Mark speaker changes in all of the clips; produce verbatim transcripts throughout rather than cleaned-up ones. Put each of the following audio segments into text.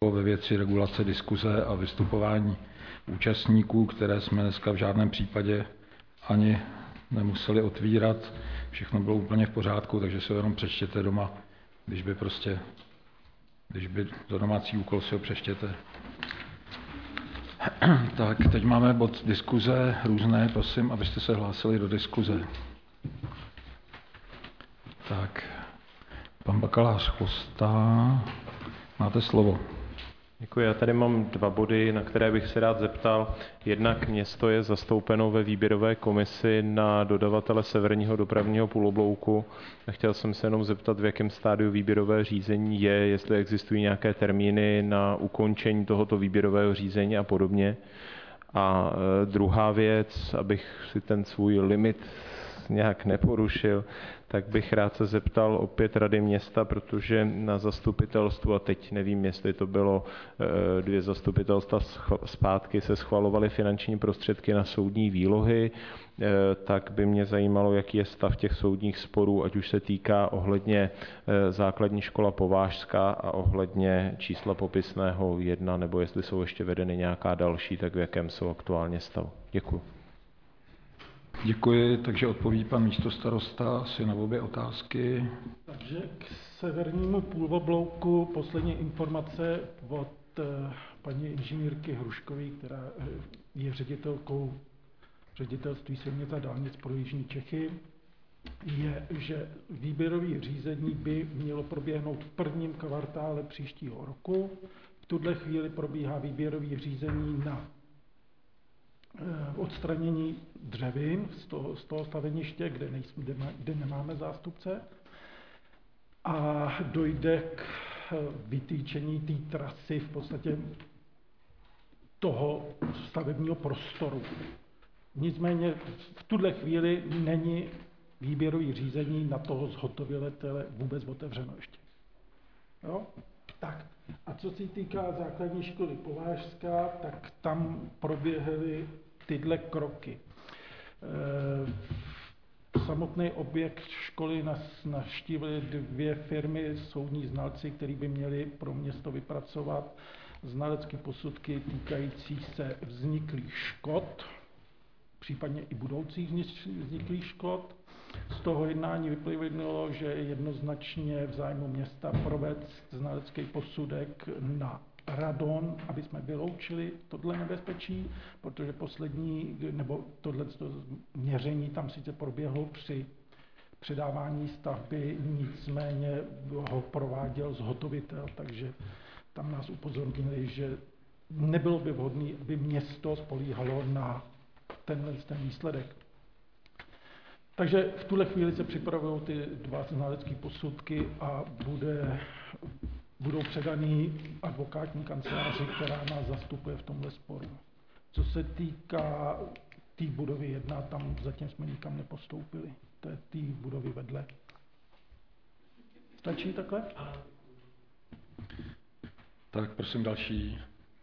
Speaker 1: ve věci regulace diskuze a vystupování účastníků, které jsme dneska v žádném případě ani nemuseli otvírat. Všechno bylo úplně v pořádku, takže si ho jenom přečtěte doma, když by prostě, když by za domácí úkol si ho přečtěte. Tak, teď máme bod diskuze různé, prosím, abyste se hlásili do diskuze. Tak, pan bakalář Chvostá, máte slovo.
Speaker 2: Děkuji. Já tady mám dva body, na které bych se rád zeptal. Jednak město je zastoupeno ve výběrové komisi na dodavatele severního dopravního půloblouku. A chtěl jsem se jenom zeptat, v jakém stádiu výběrové řízení je, jestli existují nějaké termíny na ukončení tohoto výběrového řízení a podobně. A druhá věc, abych si ten svůj limit nějak neporušil, tak bych rád se zeptal opět Rady města, protože na zastupitelstvu, a teď nevím, jestli to bylo dvě zastupitelstva zpátky, se schvalovaly finanční prostředky na soudní výlohy, tak by mě zajímalo, jaký je stav těch soudních sporů, ať už se týká ohledně základní škola Povážská a ohledně čísla popisného jedna, nebo jestli jsou ještě vedeny nějaká další, tak v jakém jsou aktuálně stavu. Děkuji.
Speaker 1: Děkuji, takže odpoví pan místostarosta asi na obě otázky.
Speaker 3: Takže k severnímu půloblouku poslední informace od paní inženýrky Hruškové, která je ředitelkou ředitelství silnic a dálnic pro jižní Čechy, je, že výběrové řízení by mělo proběhnout v prvním kvartále příštího roku. V tuhle chvíli probíhá výběrové řízení na odstranění dřevin z toho, z toho staveniště, kde, nejsme, kde, kde nemáme zástupce, a dojde k vytýčení té trasy v podstatě toho stavebního prostoru. Nicméně v tuhle chvíli není výběrový řízení na toho zhotovitele vůbec otevřeno ještě. Jo? Tak. A co se týká základní školy Povážská, tak tam proběhly tyhle kroky. E, samotný objekt školy navštívili dvě firmy, soudní znalci, který by měli pro město vypracovat znalecké posudky týkající se vzniklých škod, případně i budoucích vzniklých škod. Z toho jednání vyplynulo, že je jednoznačně v zájmu města provést znalecký posudek na radon, aby jsme vyloučili tohle nebezpečí, protože poslední, nebo tohle měření tam sice proběhlo při předávání stavby, nicméně ho prováděl zhotovitel, takže tam nás upozornili, že nebylo by vhodné, aby město spolíhalo na tenhle ten výsledek. Takže v tuhle chvíli se připravují ty dva znalecké posudky a bude, budou předaný advokátní kanceláři, která nás zastupuje v tomhle sporu. Co se týká té budovy jedna, tam zatím jsme nikam nepostoupili. To je té budovy vedle. Stačí takhle?
Speaker 1: Tak prosím další.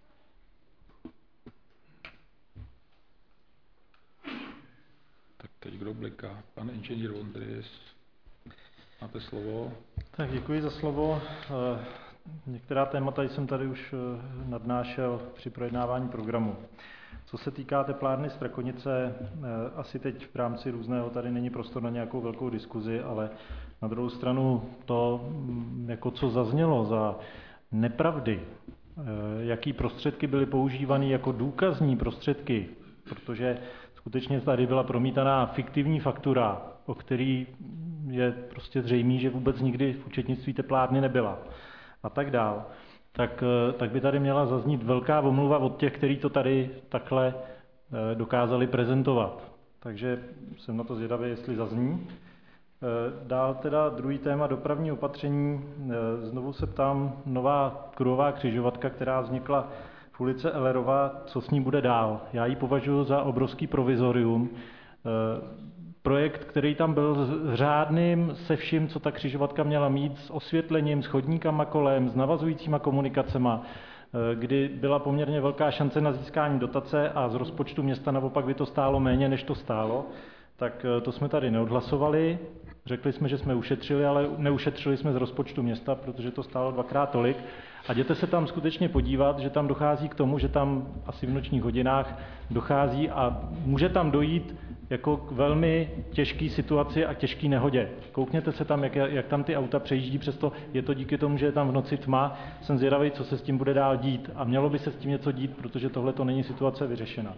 Speaker 1: Teď kdo bliká? Pan inženýr Vondrys, máte slovo.
Speaker 4: Tak děkuji za slovo. Některá témata jsem tady už nadnášel při projednávání programu. Co se týká teplárny Strakonice, asi teď v rámci různého tady není prostor na nějakou velkou diskuzi, ale na druhou stranu to, jako co zaznělo za nepravdy, jaký prostředky byly používány jako důkazní prostředky, protože skutečně tady byla promítaná fiktivní faktura, o který je prostě zřejmý, že vůbec nikdy v účetnictví teplárny nebyla a tak dál. Tak, tak by tady měla zaznít velká omluva od těch, kteří to tady takhle dokázali prezentovat. Takže jsem na to zvědavý, jestli zazní. Dál teda druhý téma dopravní opatření. Znovu se ptám, nová kruhová křižovatka, která vznikla v ulice Ellerova, co s ní bude dál. Já ji považuji za obrovský provizorium. Projekt, který tam byl řádným se vším, co ta křižovatka měla mít, s osvětlením, s chodníkama kolem, s navazujícíma komunikacema, kdy byla poměrně velká šance na získání dotace a z rozpočtu města naopak by to stálo méně, než to stálo, tak to jsme tady neodhlasovali. Řekli jsme, že jsme ušetřili, ale neušetřili jsme z rozpočtu města, protože to stálo dvakrát tolik. A jděte se tam skutečně podívat, že tam dochází k tomu, že tam asi v nočních hodinách dochází a může tam dojít jako k velmi těžké situaci a těžké nehodě. Koukněte se tam, jak, jak tam ty auta přejíždí, přesto je to díky tomu, že je tam v noci tma. Jsem zvědavý, co se s tím bude dál dít. A mělo by se s tím něco dít, protože tohle to není situace vyřešena.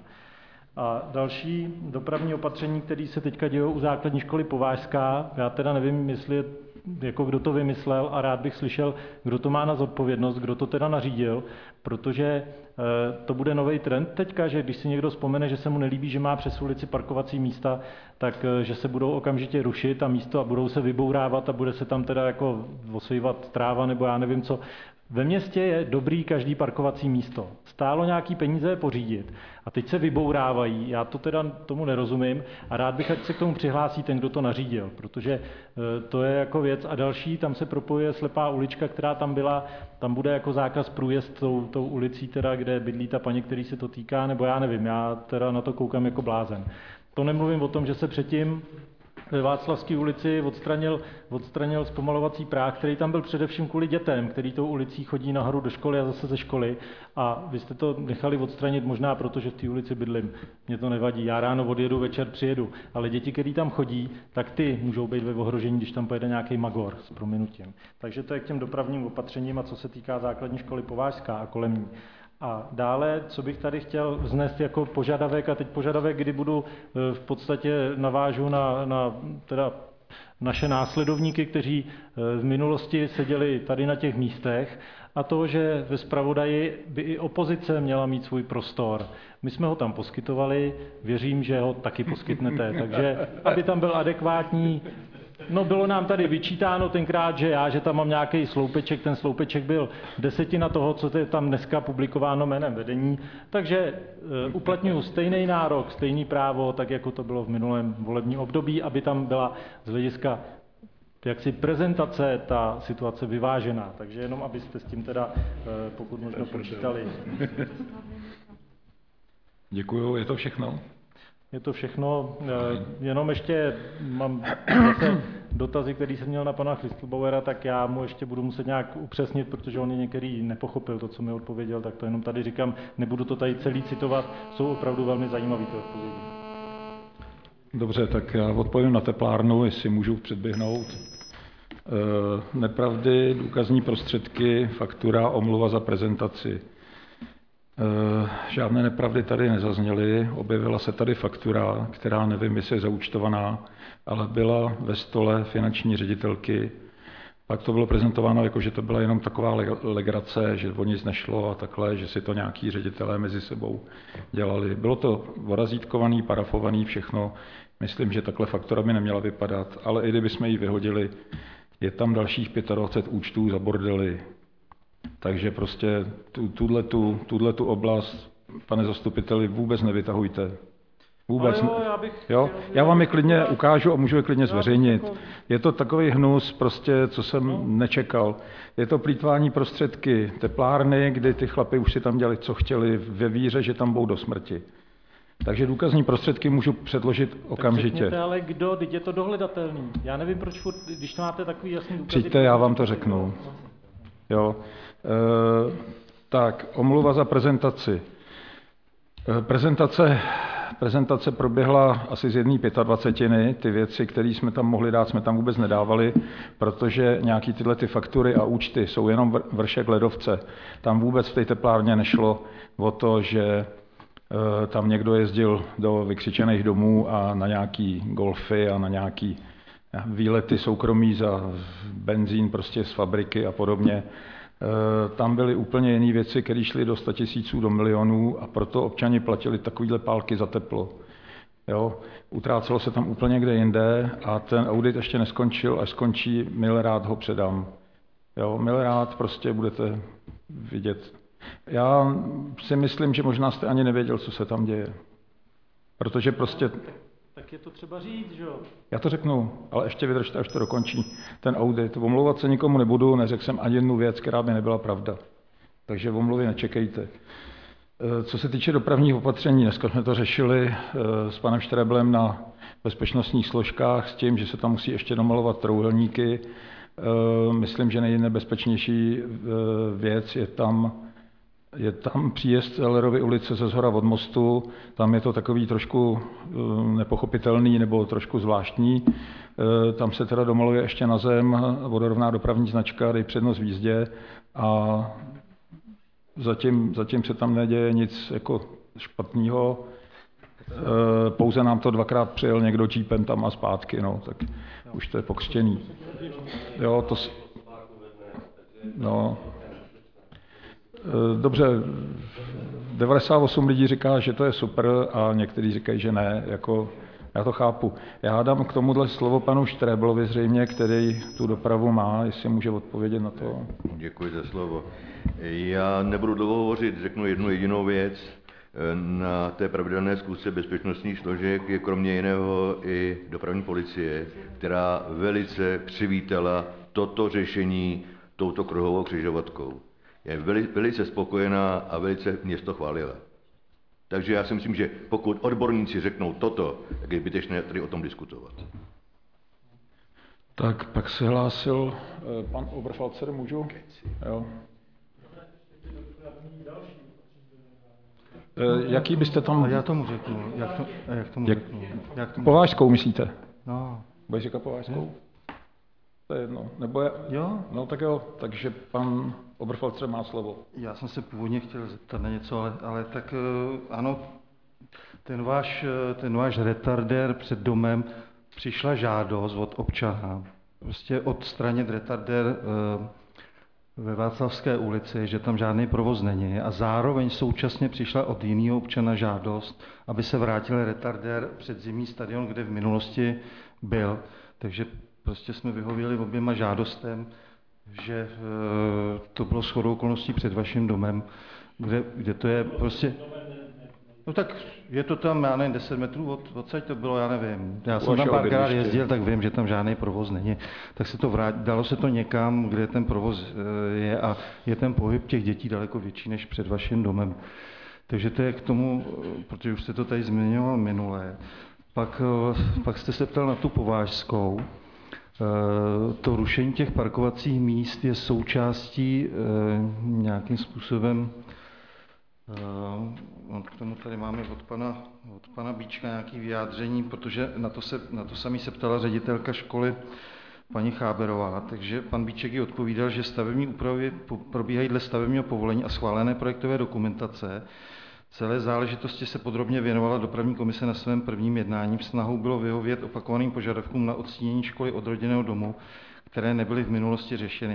Speaker 4: A další dopravní opatření, které se teďka dějou u základní školy Povážská, já teda nevím, jestli jako kdo to vymyslel a rád bych slyšel, kdo to má na zodpovědnost, kdo to teda nařídil, protože e, to bude nový trend teďka, že když si někdo vzpomene, že se mu nelíbí, že má přes ulici parkovací místa, tak e, že se budou okamžitě rušit a místo a budou se vybourávat a bude se tam teda jako osejvat tráva nebo já nevím co. Ve městě je dobrý každý parkovací místo. Stálo nějaký peníze pořídit a teď se vybourávají. Já to teda tomu nerozumím a rád bych, ať se k tomu přihlásí ten, kdo to nařídil, protože to je jako věc. A další, tam se propojuje slepá ulička, která tam byla, tam bude jako zákaz průjezd tou, tou ulicí, teda, kde bydlí ta paní, který se to týká, nebo já nevím, já teda na to koukám jako blázen. To nemluvím o tom, že se předtím ve Václavské ulici odstranil, odstranil zpomalovací práh, který tam byl především kvůli dětem, který tou ulicí chodí nahoru do školy a zase ze školy. A vy jste to nechali odstranit možná proto, že v té ulici bydlím. Mně to nevadí. Já ráno odjedu, večer přijedu. Ale děti, které tam chodí, tak ty můžou být ve ohrožení, když tam pojede nějaký magor s prominutím. Takže to je k těm dopravním opatřením a co se týká základní školy Povážská a kolem ní. A dále, co bych tady chtěl vznést jako požadavek, a teď požadavek, kdy budu v podstatě navážu na, na teda naše následovníky, kteří v minulosti seděli tady na těch místech, a to, že ve zpravodaji by i opozice měla mít svůj prostor. My jsme ho tam poskytovali, věřím, že ho taky poskytnete, takže aby tam byl adekvátní. No, bylo nám tady vyčítáno tenkrát, že já, že tam mám nějaký sloupeček, ten sloupeček byl desetina toho, co je tam dneska publikováno jménem vedení, takže e, uplatňuji stejný nárok, stejný právo, tak jako to bylo v minulém volebním období, aby tam byla z hlediska jaksi prezentace ta situace vyvážená. Takže jenom, abyste s tím teda e, pokud možno počítali.
Speaker 1: Děkuju, je to všechno?
Speaker 4: Je to všechno, jenom ještě mám zase dotazy, který jsem měl na pana Christlbauera, tak já mu ještě budu muset nějak upřesnit, protože on některý nepochopil to, co mi odpověděl, tak to jenom tady říkám, nebudu to tady celý citovat, jsou opravdu velmi zajímavé ty odpovědi.
Speaker 1: Dobře, tak já odpovím na teplárnu, jestli můžu předběhnout. E, nepravdy, důkazní prostředky, faktura, omluva za prezentaci. Žádné nepravdy tady nezazněly, objevila se tady faktura, která nevím, jestli je zaúčtovaná, ale byla ve stole finanční ředitelky. Pak to bylo prezentováno jako, že to byla jenom taková legrace, že o nic nešlo a takhle, že si to nějaký ředitelé mezi sebou dělali. Bylo to orazítkovaný, parafovaný, všechno. Myslím, že takhle faktura by neměla vypadat, ale i kdybychom ji vyhodili, je tam dalších dvacet pět účtů za bordely. Takže prostě tu, tu oblast, pane zastupiteli, vůbec nevytahujte. Vůbec.
Speaker 4: Jo, já, bych,
Speaker 1: jo? Já vám je klidně ukážu a můžu je klidně zveřejnit. Je to takový hnus, prostě, co jsem no. nečekal. Je to plýtvání prostředky teplárny, kdy ty chlapi už si tam dělali, co chtěli, ve víře, že tam budou do smrti. Takže důkazní prostředky můžu předložit okamžitě. Tak
Speaker 4: řekněte, ale kdo, teď je to dohledatelný. Já nevím, proč furt, když to máte takový jasný důkaz.
Speaker 1: Přijďte, já vám to řeknu. Jo. E, tak, omluva za prezentaci. E, prezentace, prezentace proběhla asi z jedné pětadvacetiny. Ty věci, které jsme tam mohli dát, jsme tam vůbec nedávali, protože nějaký tyhle ty faktury a účty jsou jenom vršek ledovce. Tam vůbec v té teplárně nešlo o to, že e, tam někdo jezdil do vykřičených domů a na nějaký golfy a na nějaký výlety soukromí za benzín prostě z fabriky a podobně. Tam byly úplně jiné věci, které šly do sta tisíců, do milionů a proto občani platili takovýhle pálky za teplo. Jo? Utrácelo se tam úplně někde jinde a ten audit ještě neskončil, až skončí, mile rád ho předám. Jo? Mile rád prostě budete vidět. Já si myslím, že možná jste ani nevěděl, co se tam děje. Protože prostě...
Speaker 4: Tak je to třeba říct, že jo?
Speaker 1: Já to řeknu, ale ještě vydržte, až to dokončí ten audit. Omlouvat se nikomu nebudu, neřekl jsem ani jednu věc, která by nebyla pravda. Takže omluvy nečekejte. Co se týče dopravních opatření, dneska jsme to řešili s panem Štreblem na bezpečnostních složkách s tím, že se tam musí ještě domalovat trojúhelníky. Myslím, že nejnebezpečnější věc je tam, je tam příjezd Ellerovy ulice ze shora od mostu. Tam je to takový trošku nepochopitelný nebo trošku zvláštní. Tam se teda domaluje ještě na zem vodorovná dopravní značka, dej přednost v jízdě a zatím, zatím se tam neděje nic jako špatného. Pouze nám to dvakrát přijel někdo džípem tam a zpátky, no, tak už to je pokřtěný. Jo, to... No. Dobře, devadesát osm lidí říká, že to je super a někteří říkají, že ne, jako já to chápu. Já dám k tomuhle slovo panu Štreblovi zřejmě, který tu dopravu má, jestli může odpovědět na to.
Speaker 5: Děkuji za slovo. Já nebudu dlouho hovořit, řeknu jednu jedinou věc. Na té pravidelné zkoušce bezpečnostních složek je kromě jiného i dopravní policie, která velice přivítala toto řešení touto kruhovou křižovatkou. Je velice spokojená a velice město chválila. Takže já si myslím, že pokud odborníci řeknou toto, tak je zbytečné tady o tom diskutovat.
Speaker 1: Tak pak se hlásil pan Oberfalzer, můžu? Jo. Jaký byste tam...
Speaker 6: A já tomu řeknu. Jak, to, jak tomu
Speaker 1: jak...
Speaker 6: řeknu? Jak tomu...
Speaker 1: Povážskou myslíte?
Speaker 6: No.
Speaker 1: Budeš říkat povážskou? To je jedno. Nebo je...
Speaker 6: Jo?
Speaker 1: No tak jo, takže pan Oberfalzer má slovo.
Speaker 6: Já jsem se původně chtěl zeptat na něco, ale, ale tak ano, ten váš, ten váš retardér před domem přišla žádost od občana, prostě odstranit retardér ve Václavské ulici, že tam žádný provoz není a zároveň současně přišla od jiného občana žádost, aby se vrátil retardér před zimní stadion, kde v minulosti byl. Takže prostě jsme vyhověli oběma žádostem, že to bylo shodou okolností před vaším domem, kde, kde to je prostě... No tak je to tam, já nevím, deset metrů od, odsaď to bylo, já nevím. Já jsem tam párkrát jezdil, tak vím, že tam žádný provoz není. Tak se to vrát, dalo se to někam, kde ten provoz je a je ten pohyb těch dětí daleko větší než před vaším domem. Takže to je k tomu, protože už jste to tady zmiňoval minule. Pak, pak jste se ptal na tu povážskou. To rušení těch parkovacích míst je součástí nějakým způsobem, k tomu tady máme od pana, od pana Bíčka nějaké vyjádření, protože na to, se, na to samý se ptala ředitelka školy paní Cháberová, takže pan Bíček ji odpovídal, že stavební úpravy probíhají dle stavebního povolení a schválené projektové dokumentace. Celé záležitosti se podrobně věnovala dopravní komise na svém prvním jednání. Snahou bylo vyhovět opakovaným požadavkům na odstínění školy od rodinného domu, které nebyly v minulosti řešeny.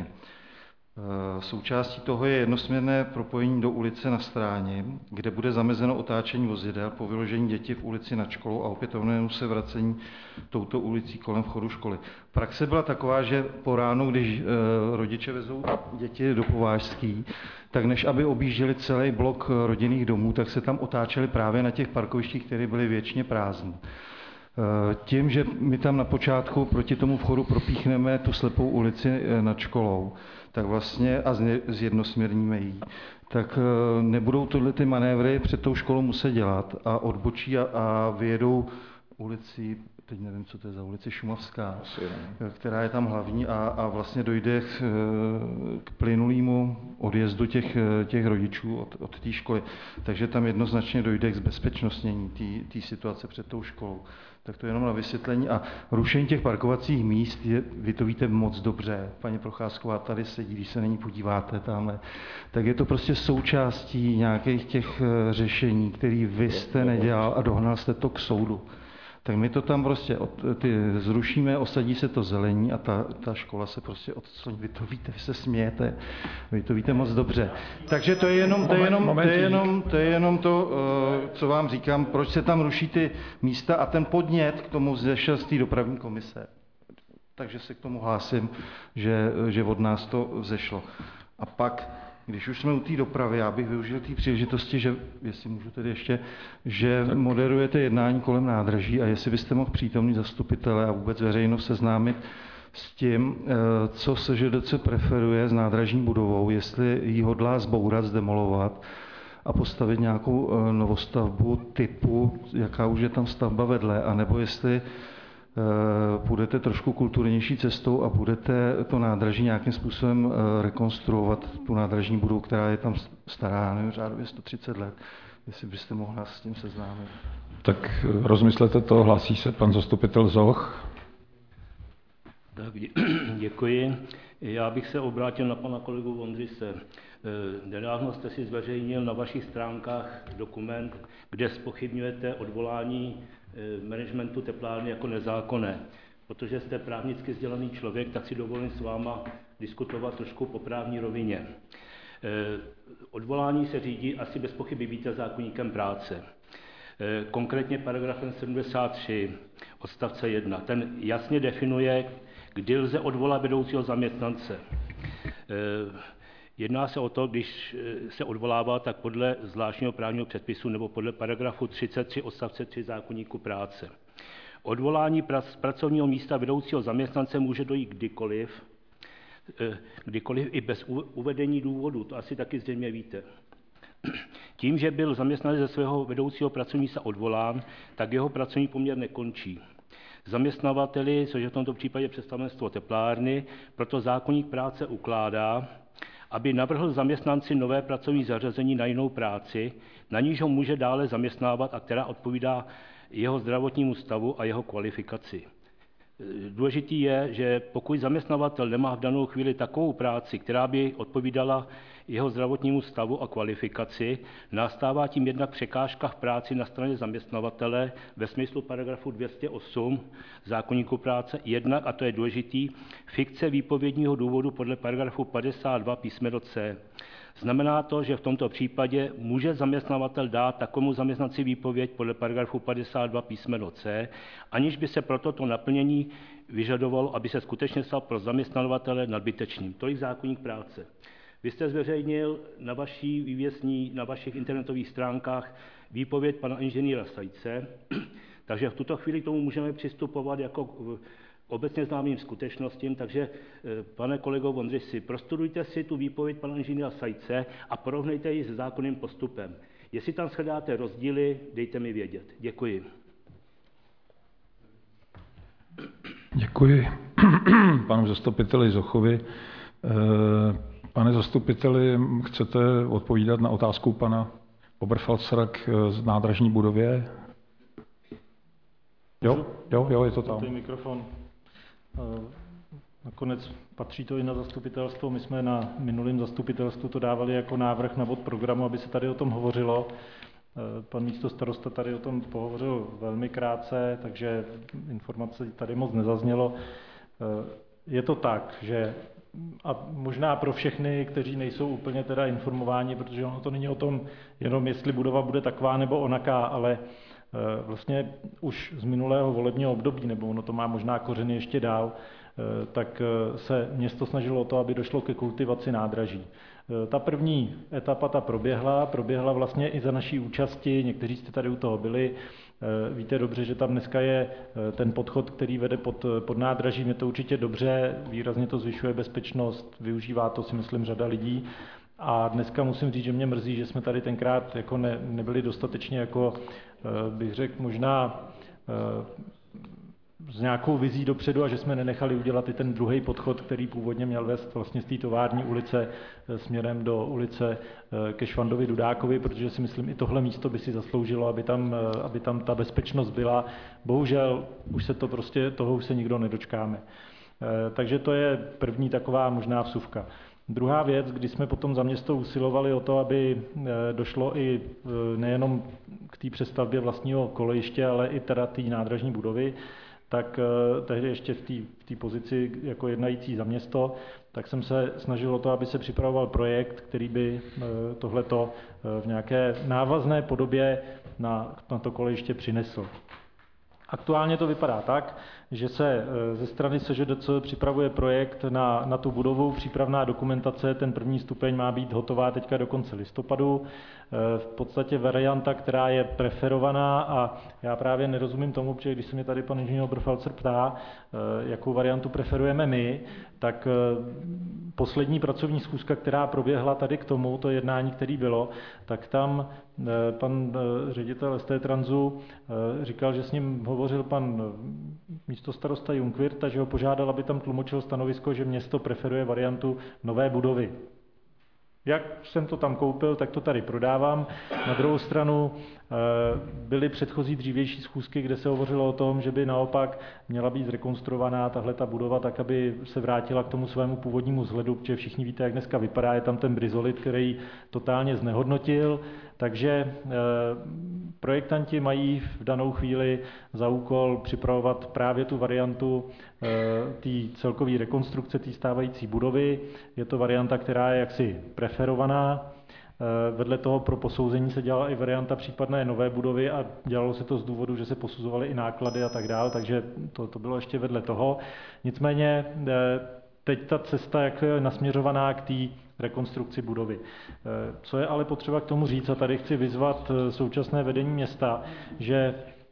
Speaker 6: Součástí toho je jednosměrné propojení do ulice na Stráni, kde bude zamezeno otáčení vozidel po vyložení děti v ulici nad školou a opětovnému se vracení touto ulicí kolem vchodu školy. Praxe byla taková, že po ránu, když rodiče vezou děti do Povážský, tak než aby objížděli celý blok rodinných domů, tak se tam otáčeli právě na těch parkovištích, které byly věčně prázdné. Tím, že my tam na počátku proti tomu vchodu propíchneme tu slepou ulici nad školou, tak vlastně a zjednosměrníme ji, tak nebudou tyhle ty manévry před tou školou muset dělat a odbočí a, a vyjedou ulicí, teď nevím, co to je za ulici, Šumavská, která je tam hlavní a, a vlastně dojde k, k plynulému odjezdu těch, těch rodičů od, od té školy. Takže tam jednoznačně dojde k zbezpečnostnění té situace před tou školou. Tak to je jenom na vysvětlení. A rušení těch parkovacích míst, je, vy to víte moc dobře, paní Procházková tady sedí, když se na ní podíváte tamhle, tak je to prostě součástí nějakých těch řešení, který vy jste nedělal a dohnal jste to k soudu. Tak my to tam prostě od, ty zrušíme, osadí se to zelení a ta, ta škola se prostě odcloní. Vy to víte, vy se smějete, vy to víte moc dobře. Takže to je jenom to, je jenom, to, je jenom, to, je jenom to co vám říkám, proč se tam ruší ty místa a ten podnět k tomu vzešel z té dopravní komise. Takže se k tomu hlásím, že, že od nás to vzešlo. A pak, když už jsme u té dopravy, já bych využil té příležitosti, že, jestli můžu tedy ještě, že tak moderujete jednání kolem nádraží a jestli byste mohl přítomný zastupitele a vůbec veřejnost seznámit s tím, co SŽDC preferuje s nádražní budovou, jestli ji hodlá zbourat, zdemolovat, a postavit nějakou novostavbu typu, jaká už je tam stavba vedle, anebo jestli půjdete trošku kulturnější cestou a budete to nádraží nějakým způsobem rekonstruovat, tu nádražní budovu, která je tam stará, nevím, řádově sto třicet let. Jestli byste mohla s tím seznámit.
Speaker 1: Tak rozmyslete to, hlásí se pan zastupitel Zoch.
Speaker 7: Tak, děkuji. Já bych se obrátil na pana kolegu Vondrise. Nedávno jste si zveřejnil na vašich stránkách dokument, kde zpochybňujete odvolání managementu teplárny jako nezákonné. Protože jste právnicky vzdělaný člověk, tak si dovolím s váma diskutovat trošku po právní rovině. Odvolání se řídí, asi bez pochyby víte, zákoníkem práce. Konkrétně paragrafem sedmdesát tři odstavce jedna. Ten jasně definuje, kdy lze odvolat vedoucího zaměstnance. Jedná se o to, když se odvolává, tak podle zvláštního právního předpisu nebo podle paragrafu třicet tři odstavce tři zákoníku práce. Odvolání z pracovního místa vedoucího zaměstnance může dojít kdykoliv, kdykoliv i bez uvedení důvodu, to asi taky zřejmě víte. Tím, že byl zaměstnanec ze svého vedoucího pracovního místa odvolán, tak jeho pracovní poměr nekončí. Zaměstnavateli, což je v tomto případě představenstvo teplárny, proto zákoník práce ukládá, aby navrhl zaměstnanci nové pracovní zařazení na jinou práci, na níž ho může dále zaměstnávat a která odpovídá jeho zdravotnímu stavu a jeho kvalifikaci. Důležitý je, že pokud zaměstnavatel nemá v danou chvíli takovou práci, která by odpovídala jeho zdravotnímu stavu a kvalifikaci, nastává tím jednak překážka v práci na straně zaměstnavatele ve smyslu paragrafu dvě stě osm zákoníku práce, jednak, a to je důležitý, fikce výpovědního důvodu podle paragrafu padesát dva písmeno C. Znamená to, že v tomto případě může zaměstnavatel dát takovému zaměstnanci výpověď podle paragrafu padesát dva písmeno C, aniž by se pro toto naplnění vyžadovalo, aby se skutečně stal pro zaměstnavatele nadbytečným. Tolik zákoník práce. Vy jste zveřejnil na vaší vývěsní, na vašich internetových stránkách výpověď pana inženýra Sajce, takže v tuto chvíli k tomu můžeme přistupovat jako obecně známým skutečnostím, takže pane kolego Vondřisi, prostudujte si tu výpověď pana inženýra Sajce a porovnejte ji s zákonným postupem. Jestli tam shledáte rozdíly, dejte mi vědět. Děkuji.
Speaker 1: Děkuji panu zastupiteli Zochovi. Pane zastupiteli, chcete odpovídat na otázku pana Oberfalzera k nádražní budově? Jo, jo, jo, je to tam.
Speaker 4: Mikrofon. Nakonec patří to i na zastupitelstvo. My jsme na minulém zastupitelstvu to dávali jako návrh na bod programu, aby se tady o tom hovořilo. Pan místostarosta tady o tom pohovořil velmi krátce, takže informace tady moc nezaznělo. Je to tak, že a možná pro všechny, kteří nejsou úplně teda informováni, protože ono to není o tom jenom, jestli budova bude taková nebo onaká, ale vlastně už z minulého volebního období, nebo ono to má možná kořeny ještě dál, tak se město snažilo o to, aby došlo ke kultivaci nádraží. Ta první etapa ta proběhla, proběhla vlastně i za naší účasti, někteří jste tady u toho byli. Víte dobře, že tam dneska je ten podchod, který vede pod, pod nádražím, je to určitě dobře, výrazně to zvyšuje bezpečnost, využívá to si myslím řada lidí. A dneska musím říct, že mě mrzí, že jsme tady tenkrát jako ne, nebyli dostatečně, jako bych řekl, možná s nějakou vizí dopředu a že jsme nenechali udělat i ten druhý podchod, který původně měl vést vlastně z té tovární ulice směrem do ulice ke Švandovi Dudákovi, protože si myslím, i tohle místo by si zasloužilo, aby tam, aby tam ta bezpečnost byla. Bohužel už se to prostě, toho už se nikdo nedočkáme. Takže to je první taková možná vsuvka. Druhá věc, kdy jsme potom za město usilovali o to, aby došlo i nejenom k té přestavbě vlastního kolejiště, ale i teda té nádražní budovy, tak tehdy ještě v té pozici jako jednající za město, tak jsem se snažil o to, aby se připravoval projekt, který by tohleto v nějaké návazné podobě na, na to kolejiště přinesl. Aktuálně to vypadá tak, že se ze strany S Ž D C připravuje projekt na, na tu budovu, přípravná dokumentace, ten první stupeň má být hotová teďka do konce listopadu. V podstatě varianta, která je preferovaná, a já právě nerozumím tomu, protože když se mě tady pan inženýr Oberfalzer ptá, jakou variantu preferujeme my, tak poslední pracovní schůzka, která proběhla tady k tomu, to jednání, které bylo, tak tam pan ředitel S T Transu říkal, že s ním hovořil pan místostarosta Junkvirt a že ho požádal, aby tam tlumočil stanovisko, že město preferuje variantu nové budovy. Jak jsem to tam koupil, tak to tady prodávám. Na druhou stranu byly předchozí dřívější schůzky, kde se hovořilo o tom, že by naopak měla být zrekonstruovaná tahle ta budova tak, aby se vrátila k tomu svému původnímu vzhledu, protože všichni víte, jak dneska vypadá, je tam ten brizolit, který totálně znehodnotil. Takže projektanti mají v danou chvíli za úkol připravovat právě tu variantu té celkové rekonstrukce té stávající budovy. Je to varianta, která je jaksi preferovaná. Vedle toho pro posouzení se dělala i varianta případné nové budovy a dělalo se to z důvodu, že se posuzovaly i náklady a tak dále, takže to, to bylo ještě vedle toho. Nicméně teď ta cesta jak je nasměřovaná k té rekonstrukci budovy. Co je ale potřeba k tomu říct, a tady chci vyzvat současné vedení města, že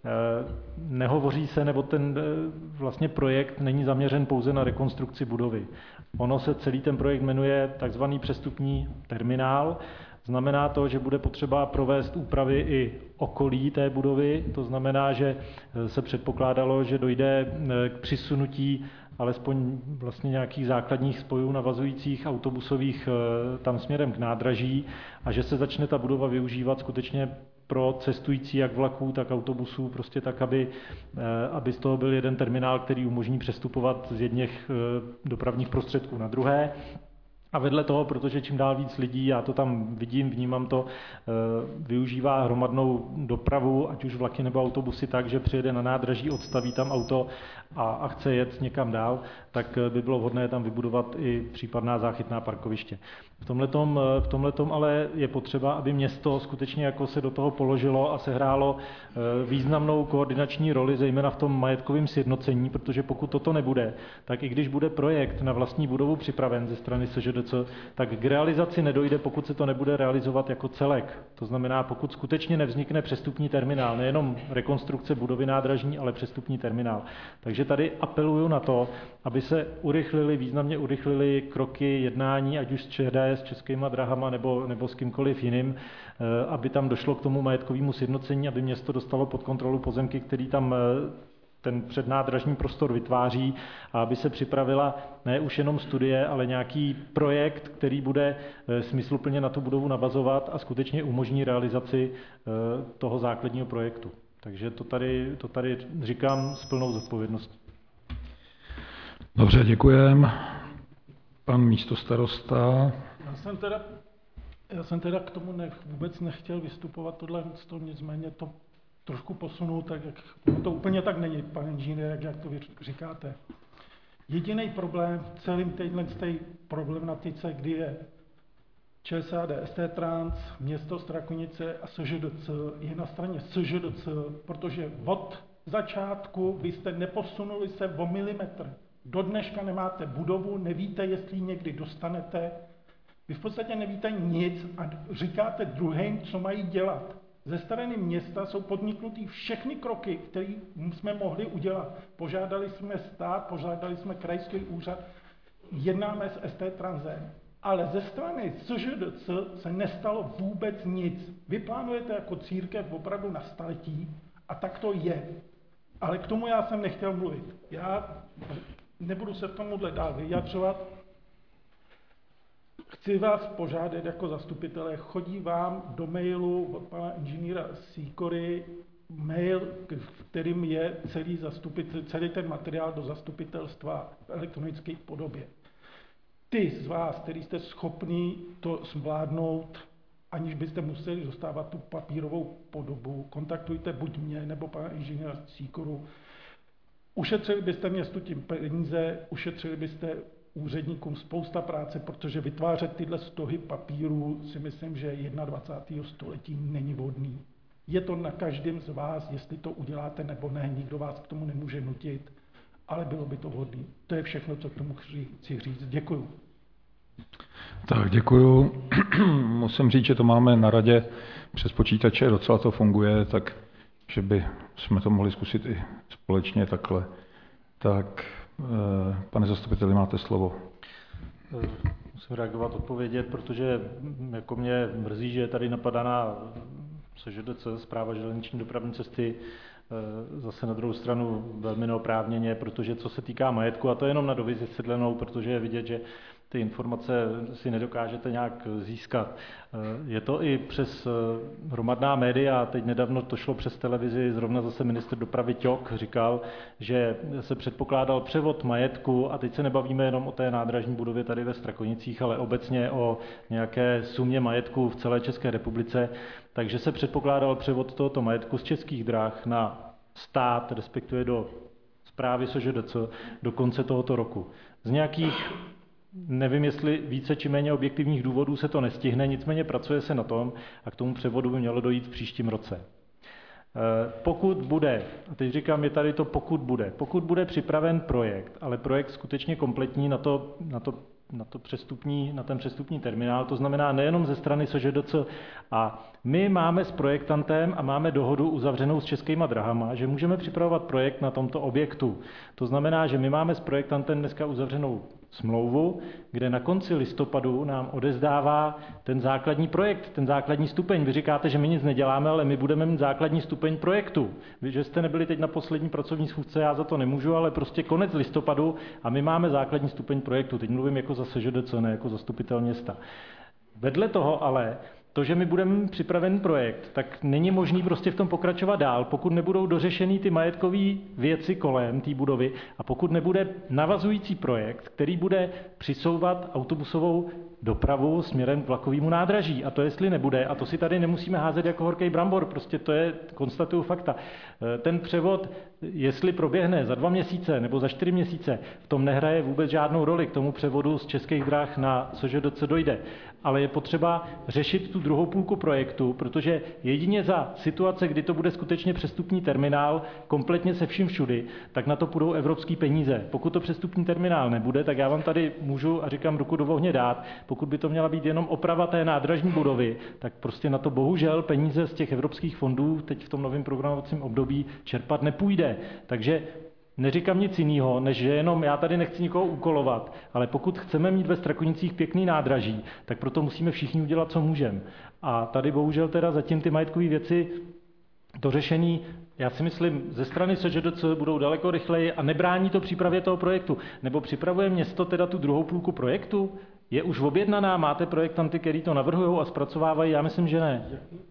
Speaker 4: nehovoří se, nebo ten vlastně projekt není zaměřen pouze na rekonstrukci budovy. Ono se celý ten projekt jmenuje takzvaný přestupní terminál. Znamená to, že bude potřeba provést úpravy i okolí té budovy. To znamená, že se předpokládalo, že dojde k přisunutí alespoň vlastně nějakých základních spojů navazujících autobusových tam směrem k nádraží a že se začne ta budova využívat skutečně pro cestující jak vlaků, tak autobusů, prostě tak, aby, aby z toho byl jeden terminál, který umožní přestupovat z jedněch dopravních prostředků na druhé. A vedle toho, protože čím dál víc lidí, já to tam vidím, vnímám to, využívá hromadnou dopravu, ať už vlaky nebo autobusy tak, že přijede na nádraží, odstaví tam auto a, a chce jet někam dál, tak by bylo vhodné tam vybudovat i případná záchytná parkoviště. V tomhletom, v tomhletom ale je potřeba, aby město skutečně jako se do toho položilo a sehrálo významnou koordinační roli, zejména v tom majetkovém sjednocení, protože pokud toto nebude, tak i když bude projekt na vlastní budovu připraven ze strany S Ž D C, tak k realizaci nedojde, pokud se to nebude realizovat jako celek. To znamená, pokud skutečně nevznikne přestupní terminál, nejenom rekonstrukce budovy nádražní, ale přestupní terminál. Takže tady apeluju na to, aby se urychlili, významně urychlili kroky jednání, ať už s ČD, s Českýma drahama nebo, nebo s kýmkoliv jiným, aby tam došlo k tomu majetkovému sjednocení, aby město dostalo pod kontrolu pozemky, který tam ten přednádražní prostor vytváří a aby se připravila ne už jenom studie, ale nějaký projekt, který bude smysluplně na tu budovu navazovat a skutečně umožní realizaci toho základního projektu. Takže to tady, to tady říkám s plnou zodpovědností.
Speaker 1: Dobře, děkujem. Pan místostarosta.
Speaker 3: Já jsem teda, já jsem teda k tomu ne, vůbec nechtěl vystupovat, tohle, nicméně to trošku posunu, tak jak to úplně tak není, pane inženýr, jak, jak to vy říkáte. Jediný problém v celém téhle problematice, kdy je ČSAD, S T Trans, město Strakonice a S Ž D C, je na straně S Ž D C, protože od začátku byste neposunuli se o milimetr. Do dneška nemáte budovu, nevíte, jestli ji někdy dostanete. Vy v podstatě nevíte nic a říkáte druhým, co mají dělat. Ze strany města jsou podniknuty všechny kroky, které jsme mohli udělat. Požádali jsme stát, požádali jsme krajský úřad, jednáme s S T Transem, ale ze strany S Ž D C se nestalo vůbec nic. Vy plánujete jako církev opravdu na staletí a tak to je. Ale k tomu já jsem nechtěl mluvit. Já nebudu se v tomuhle dál vyjadřovat. Chci vás požádat jako zastupitelé, chodí vám do mailu od pana inženýra Sýkory mail, v kterým je celý, zastupitel, celý ten materiál do zastupitelstva v elektronické podobě. Ty z vás, kteří jste schopní to zvládnout, aniž byste museli dostávat tu papírovou podobu, kontaktujte buď mě nebo pana inženýra Sýkoru. Ušetřili byste městu tím peníze, ušetřili byste úředníkům spousta práce, protože vytvářet tyhle stohy papírů si myslím, že dvacátého prvního století není vhodný. Je to na každém z vás, jestli to uděláte nebo ne, nikdo vás k tomu nemůže nutit, ale bylo by to vhodné. To je všechno, co k tomu chci říct. Děkuju.
Speaker 1: Tak děkuju. Musím říct, že to máme na radě přes počítače, docela to funguje, tak že by jsme to mohli zkusit i společně takhle. Tak, pane zastupiteli, máte slovo.
Speaker 4: Musím reagovat, odpovědět, protože jako mě mrzí, že je tady napadaná S Ž D C, Správa železniční dopravní cesty, zase na druhou stranu velmi neoprávněně, protože co se týká majetku, a to jenom na dovysvětlenou, protože je vidět, že ty informace si nedokážete nějak získat. Je to i přes hromadná média, teď nedávno to šlo přes televizi, zrovna zase ministr dopravy Ťok říkal, že se předpokládal převod majetku, a teď se nebavíme jenom o té nádražní budově tady ve Strakonicích, ale obecně o nějaké sumě majetku v celé České republice, takže se předpokládal převod tohoto majetku z Českých drah na stát, respektive do správy S Ž D C do konce tohoto roku. Z nějakých nevím, jestli více či méně objektivních důvodů se to nestihne, nicméně pracuje se na tom a k tomu převodu by mělo dojít v příštím roce. Pokud bude, a teď říkám, je tady to pokud bude, pokud bude připraven projekt, ale projekt skutečně kompletní na to, na to, na to přestupní, na ten přestupní terminál, to znamená nejenom ze strany S Ž D C, a my máme s projektantem a máme dohodu uzavřenou s Českýma drahama, že můžeme připravovat projekt na tomto objektu. To znamená, že my máme s projektantem dneska uzavřenou smlouvu, kde na konci listopadu nám odezdává ten základní projekt, ten základní stupeň. Vy říkáte, že my nic neděláme, ale my budeme mít základní stupeň projektu. Vy, že jste nebyli teď na poslední pracovní schůzce, já za to nemůžu, ale prostě konec listopadu a my máme základní stupeň projektu. Teď mluvím jako za S Ž D C, ne jako zastupitel města. Vedle toho ale to, že my budeme připraven projekt, tak není možný prostě v tom pokračovat dál, pokud nebudou dořešený ty majetkové věci kolem té budovy a pokud nebude navazující projekt, který bude přisouvat autobusovou dopravu směrem k vlakovému nádraží. A to jestli nebude, a to si tady nemusíme házet jako horký brambor, prostě to je, konstatuju fakta. Ten převod, jestli proběhne za dva měsíce nebo za čtyři měsíce, v tom nehraje vůbec žádnou roli, k tomu převodu z Českých drah na S Ž D C dojde. Ale je potřeba řešit tu druhou půlku projektu, protože jedině za situace, kdy to bude skutečně přestupní terminál, kompletně se vším všudy, tak na to půjdou evropský peníze. Pokud to přestupní terminál nebude, tak já vám tady můžu, a říkám, ruku do ohně dát, pokud by to měla být jenom oprava té nádražní budovy, tak prostě na to bohužel peníze z těch evropských fondů teď v tom novém programovacím období čerpat nepůjde. Takže neříkám nic jiného, než že jenom já tady nechci nikoho úkolovat, ale pokud chceme mít ve Strakonicích pěkný nádraží, tak proto musíme všichni udělat, co můžeme. A tady bohužel teda zatím ty majetkové věci dořešený, já si myslím, ze strany S Ž D C budou daleko rychleji a nebrání to přípravě toho projektu. Nebo připravuje město teda tu druhou půlku projektu? Je už objednaná? Máte projektanty, který to navrhují a zpracovávají? Já myslím, že ne.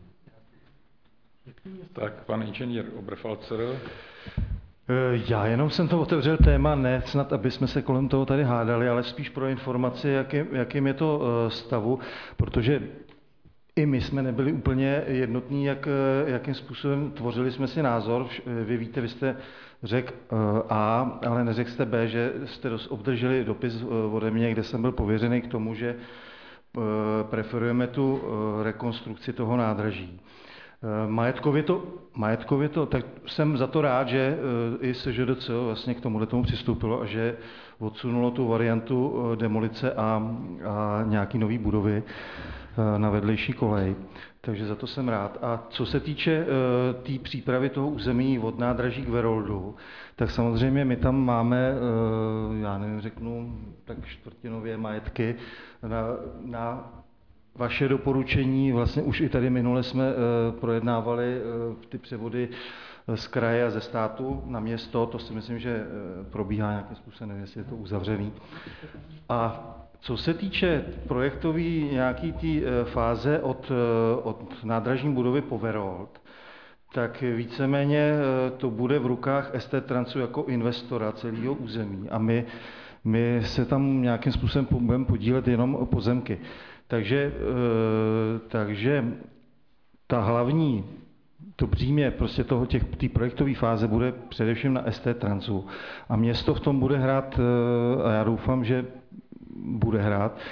Speaker 1: Tak, pan inženýr Oberfalzer.
Speaker 6: Já jenom jsem to otevřel téma, ne snad, aby jsme se kolem toho tady hádali, ale spíš pro informaci, jakým, jakým je to stavu, protože i my jsme nebyli úplně jednotní, jak, jakým způsobem tvořili jsme si názor. Vy víte, vy jste řekl A, ale neřekl jste B, že jste obdrželi dopis ode mě, kde jsem byl pověřený k tomu, že preferujeme tu rekonstrukci toho nádraží. Majetkově to, majetkově to, tak jsem za to rád, že i S Ž D C vlastně k tomuhle tomu přistoupilo a že odsunulo tu variantu demolice a, a nějaký nový budovy na vedlejší kolej. Takže za to jsem rád. A co se týče té tý přípravy toho území od nádraží k Veroldu, tak samozřejmě my tam máme, já nevím, řeknu, tak čtvrtinově majetky na, na vaše doporučení. Vlastně už i tady minule jsme projednávali ty převody z kraje a ze státu na město. To si myslím, že probíhá nějakým způsobem, nevím, jestli je to uzavřený. A co se týče projektové nějaký té fáze od, od nádražní budovy po Verold, tak víceméně to bude v rukách S T Transu jako investora celého území. A my, my se tam nějakým způsobem budeme podílet jenom o pozemky. Takže, takže ta hlavní, to břímě prostě toho, těch, té projektové fáze bude především na S T Transu. A město v tom bude hrát, a já doufám, že bude hrát,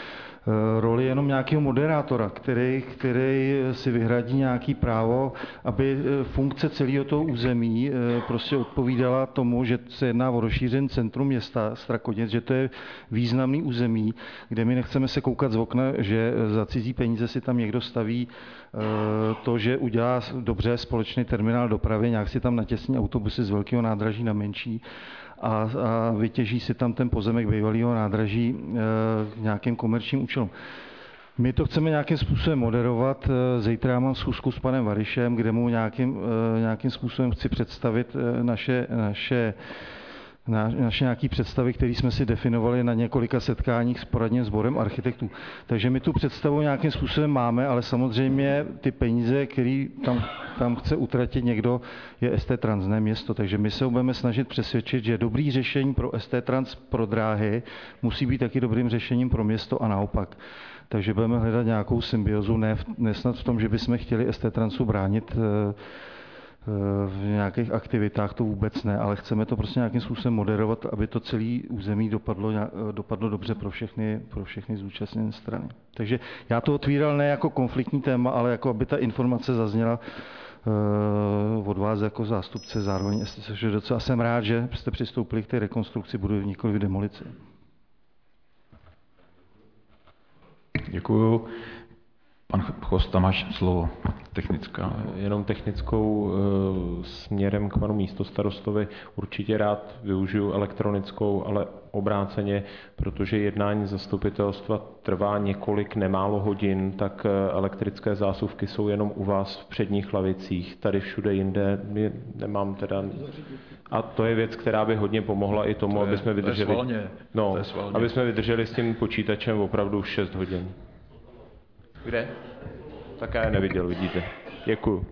Speaker 6: roli jenom nějakého moderátora, který, který si vyhradí nějaký právo, aby funkce celého toho území prostě odpovídala tomu, že se jedná o rozšířené centrum města Strakonic, že to je významný území, kde my nechceme se koukat z okna, že za cizí peníze si tam někdo staví to, že udělá dobře společný terminál dopravy, nějak si tam natěsní autobusy z velkého nádraží na menší a, a vytěží si tam ten pozemek bývalého nádraží k nějakým komerčním účelům. My to chceme nějakým způsobem moderovat. Zítra mám schůzku s panem Varišem, kde mu nějakým, nějakým způsobem chci představit naše, naše Na, naše nějaké představy, které jsme si definovali na několika setkáních s poradním sborem architektů. Takže my tu představu nějakým způsobem máme, ale samozřejmě ty peníze, které tam, tam chce utratit někdo, je S T Trans, ne město. Takže my se budeme snažit přesvědčit, že dobrý řešení pro S T Trans pro dráhy musí být taky dobrým řešením pro město a naopak. Takže budeme hledat nějakou symbiozu, ne, ne snad v tom, že bychom chtěli S T Transu bránit v nějakých aktivitách, to vůbec ne, ale chceme to prostě nějakým způsobem moderovat, aby to celé území dopadlo, dopadlo dobře pro všechny, pro všechny zúčastněné strany. Takže já to otvíral ne jako konfliktní téma, ale jako aby ta informace zazněla uh, od vás jako zástupce zároveň. Že docela jsem rád, že jste přistoupili k té rekonstrukci budovy, nikoli v demolici.
Speaker 1: Děkuju. Pan Chosta, máš slovo. Technická.
Speaker 2: Jenom technickou e, směrem k panu místostarostovi. Určitě rád využiju elektronickou, ale obráceně, protože jednání zastupitelstva trvá několik nemálo hodin, tak elektrické zásuvky jsou jenom u vás v předních lavicích. Tady všude jinde nemám teda... A to je věc, která by hodně pomohla i tomu, to je, aby jsme vydrželi...
Speaker 1: To je svalně.
Speaker 2: No,
Speaker 1: to je svalně.
Speaker 2: aby jsme vydrželi s tím počítačem opravdu šest hodin. Kde? Tak já je neviděl, vidíte. Děkuju.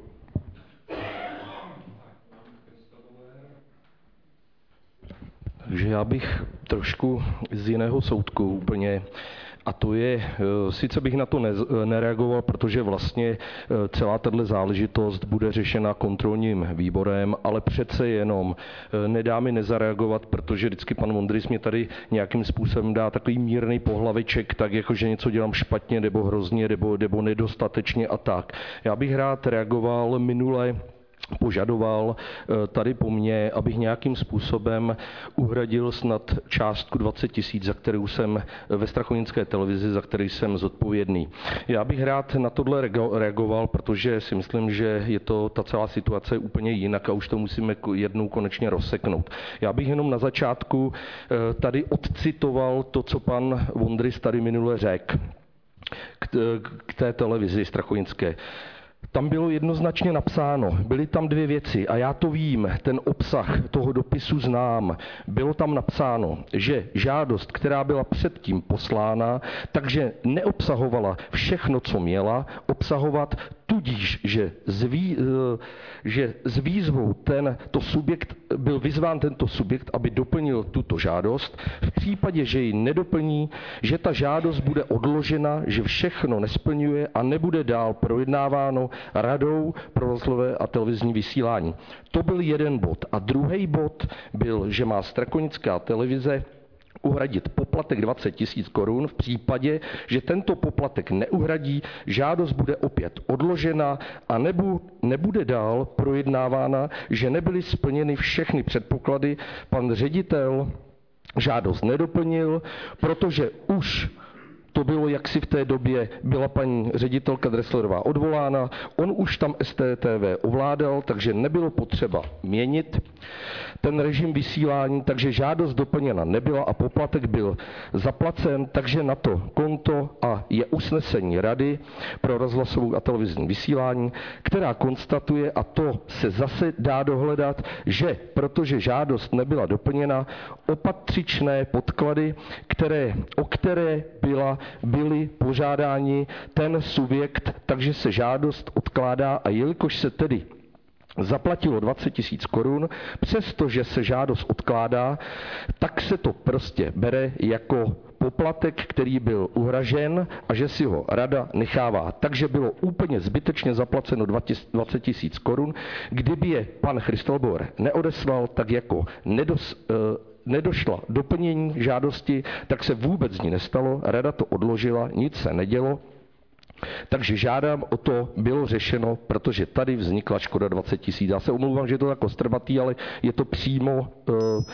Speaker 8: Takže já bych trošku z jiného soudku úplně, a to je, sice bych na to nereagoval, protože vlastně celá tato záležitost bude řešena kontrolním výborem, ale přece jenom nedá mi nezareagovat, protože vždycky pan Vondrys mě tady nějakým způsobem dá takový mírný pohlaviček, tak jako, že něco dělám špatně, nebo hrozně, nebo, nebo nedostatečně a tak. Já bych rád reagoval minule, požadoval tady po mně, abych nějakým způsobem uhradil snad částku dvacet tisíc, za kterou jsem ve Strakonické televizi, za který jsem zodpovědný. Já bych rád na tohle reagoval, protože si myslím, že je to, ta celá situace je úplně jinak a už to musíme jednou konečně rozseknout. Já bych jenom na začátku tady odcitoval to, co pan Vondrys tady minule řekl k té televizi strakonické. Tam bylo jednoznačně napsáno, byly tam dvě věci a já to vím, ten obsah toho dopisu znám. Bylo tam napsáno, že žádost, která byla předtím poslána, takže neobsahovala všechno, co měla obsahovat, tudíž, že s, vý, že s výzvou tento subjekt, byl vyzván tento subjekt, aby doplnil tuto žádost. V případě, že ji nedoplní, že ta žádost bude odložena, že všechno nesplňuje a nebude dál projednáváno Radou pro rozhlasové a televizní vysílání. To byl jeden bod. A druhý bod byl, že má Strakonická televize uhradit poplatek dvacet tisíc korun v případě, že tento poplatek neuhradí, žádost bude opět odložena a nebu, nebude dál projednávána, že nebyly splněny všechny předpoklady. Pan ředitel žádost nedoplnil, protože už to bylo, jak si v té době byla paní ředitelka Dresslerová odvolána, on už tam S T T V ovládal, takže nebylo potřeba měnit ten režim vysílání, takže žádost doplněna nebyla a poplatek byl zaplacen, takže na to konto a je usnesení Rady pro rozhlasovou a televizní vysílání, která konstatuje, a to se zase dá dohledat, že protože žádost nebyla doplněna, opatřičné podklady, které, o které byla, byli požádáni ten subjekt, takže se žádost odkládá a jelikož se tedy zaplatilo dvacet tisíc korun, přestože se žádost odkládá, tak se to prostě bere jako poplatek, který byl uhražen a že si ho Rada nechává. Takže bylo úplně zbytečně zaplaceno dvacet tisíc korun. Kdyby je pan Christelbauer neodeslal, tak jako nedos, nedošla doplnění žádosti, tak se vůbec z ní nestalo, rada to odložila, nic se nedělo. Takže žádám o to, bylo řešeno, protože tady vznikla škoda dvacet tisíc. Já se omlouvám, že je to tak ostrbatý, ale je to přímo, uh,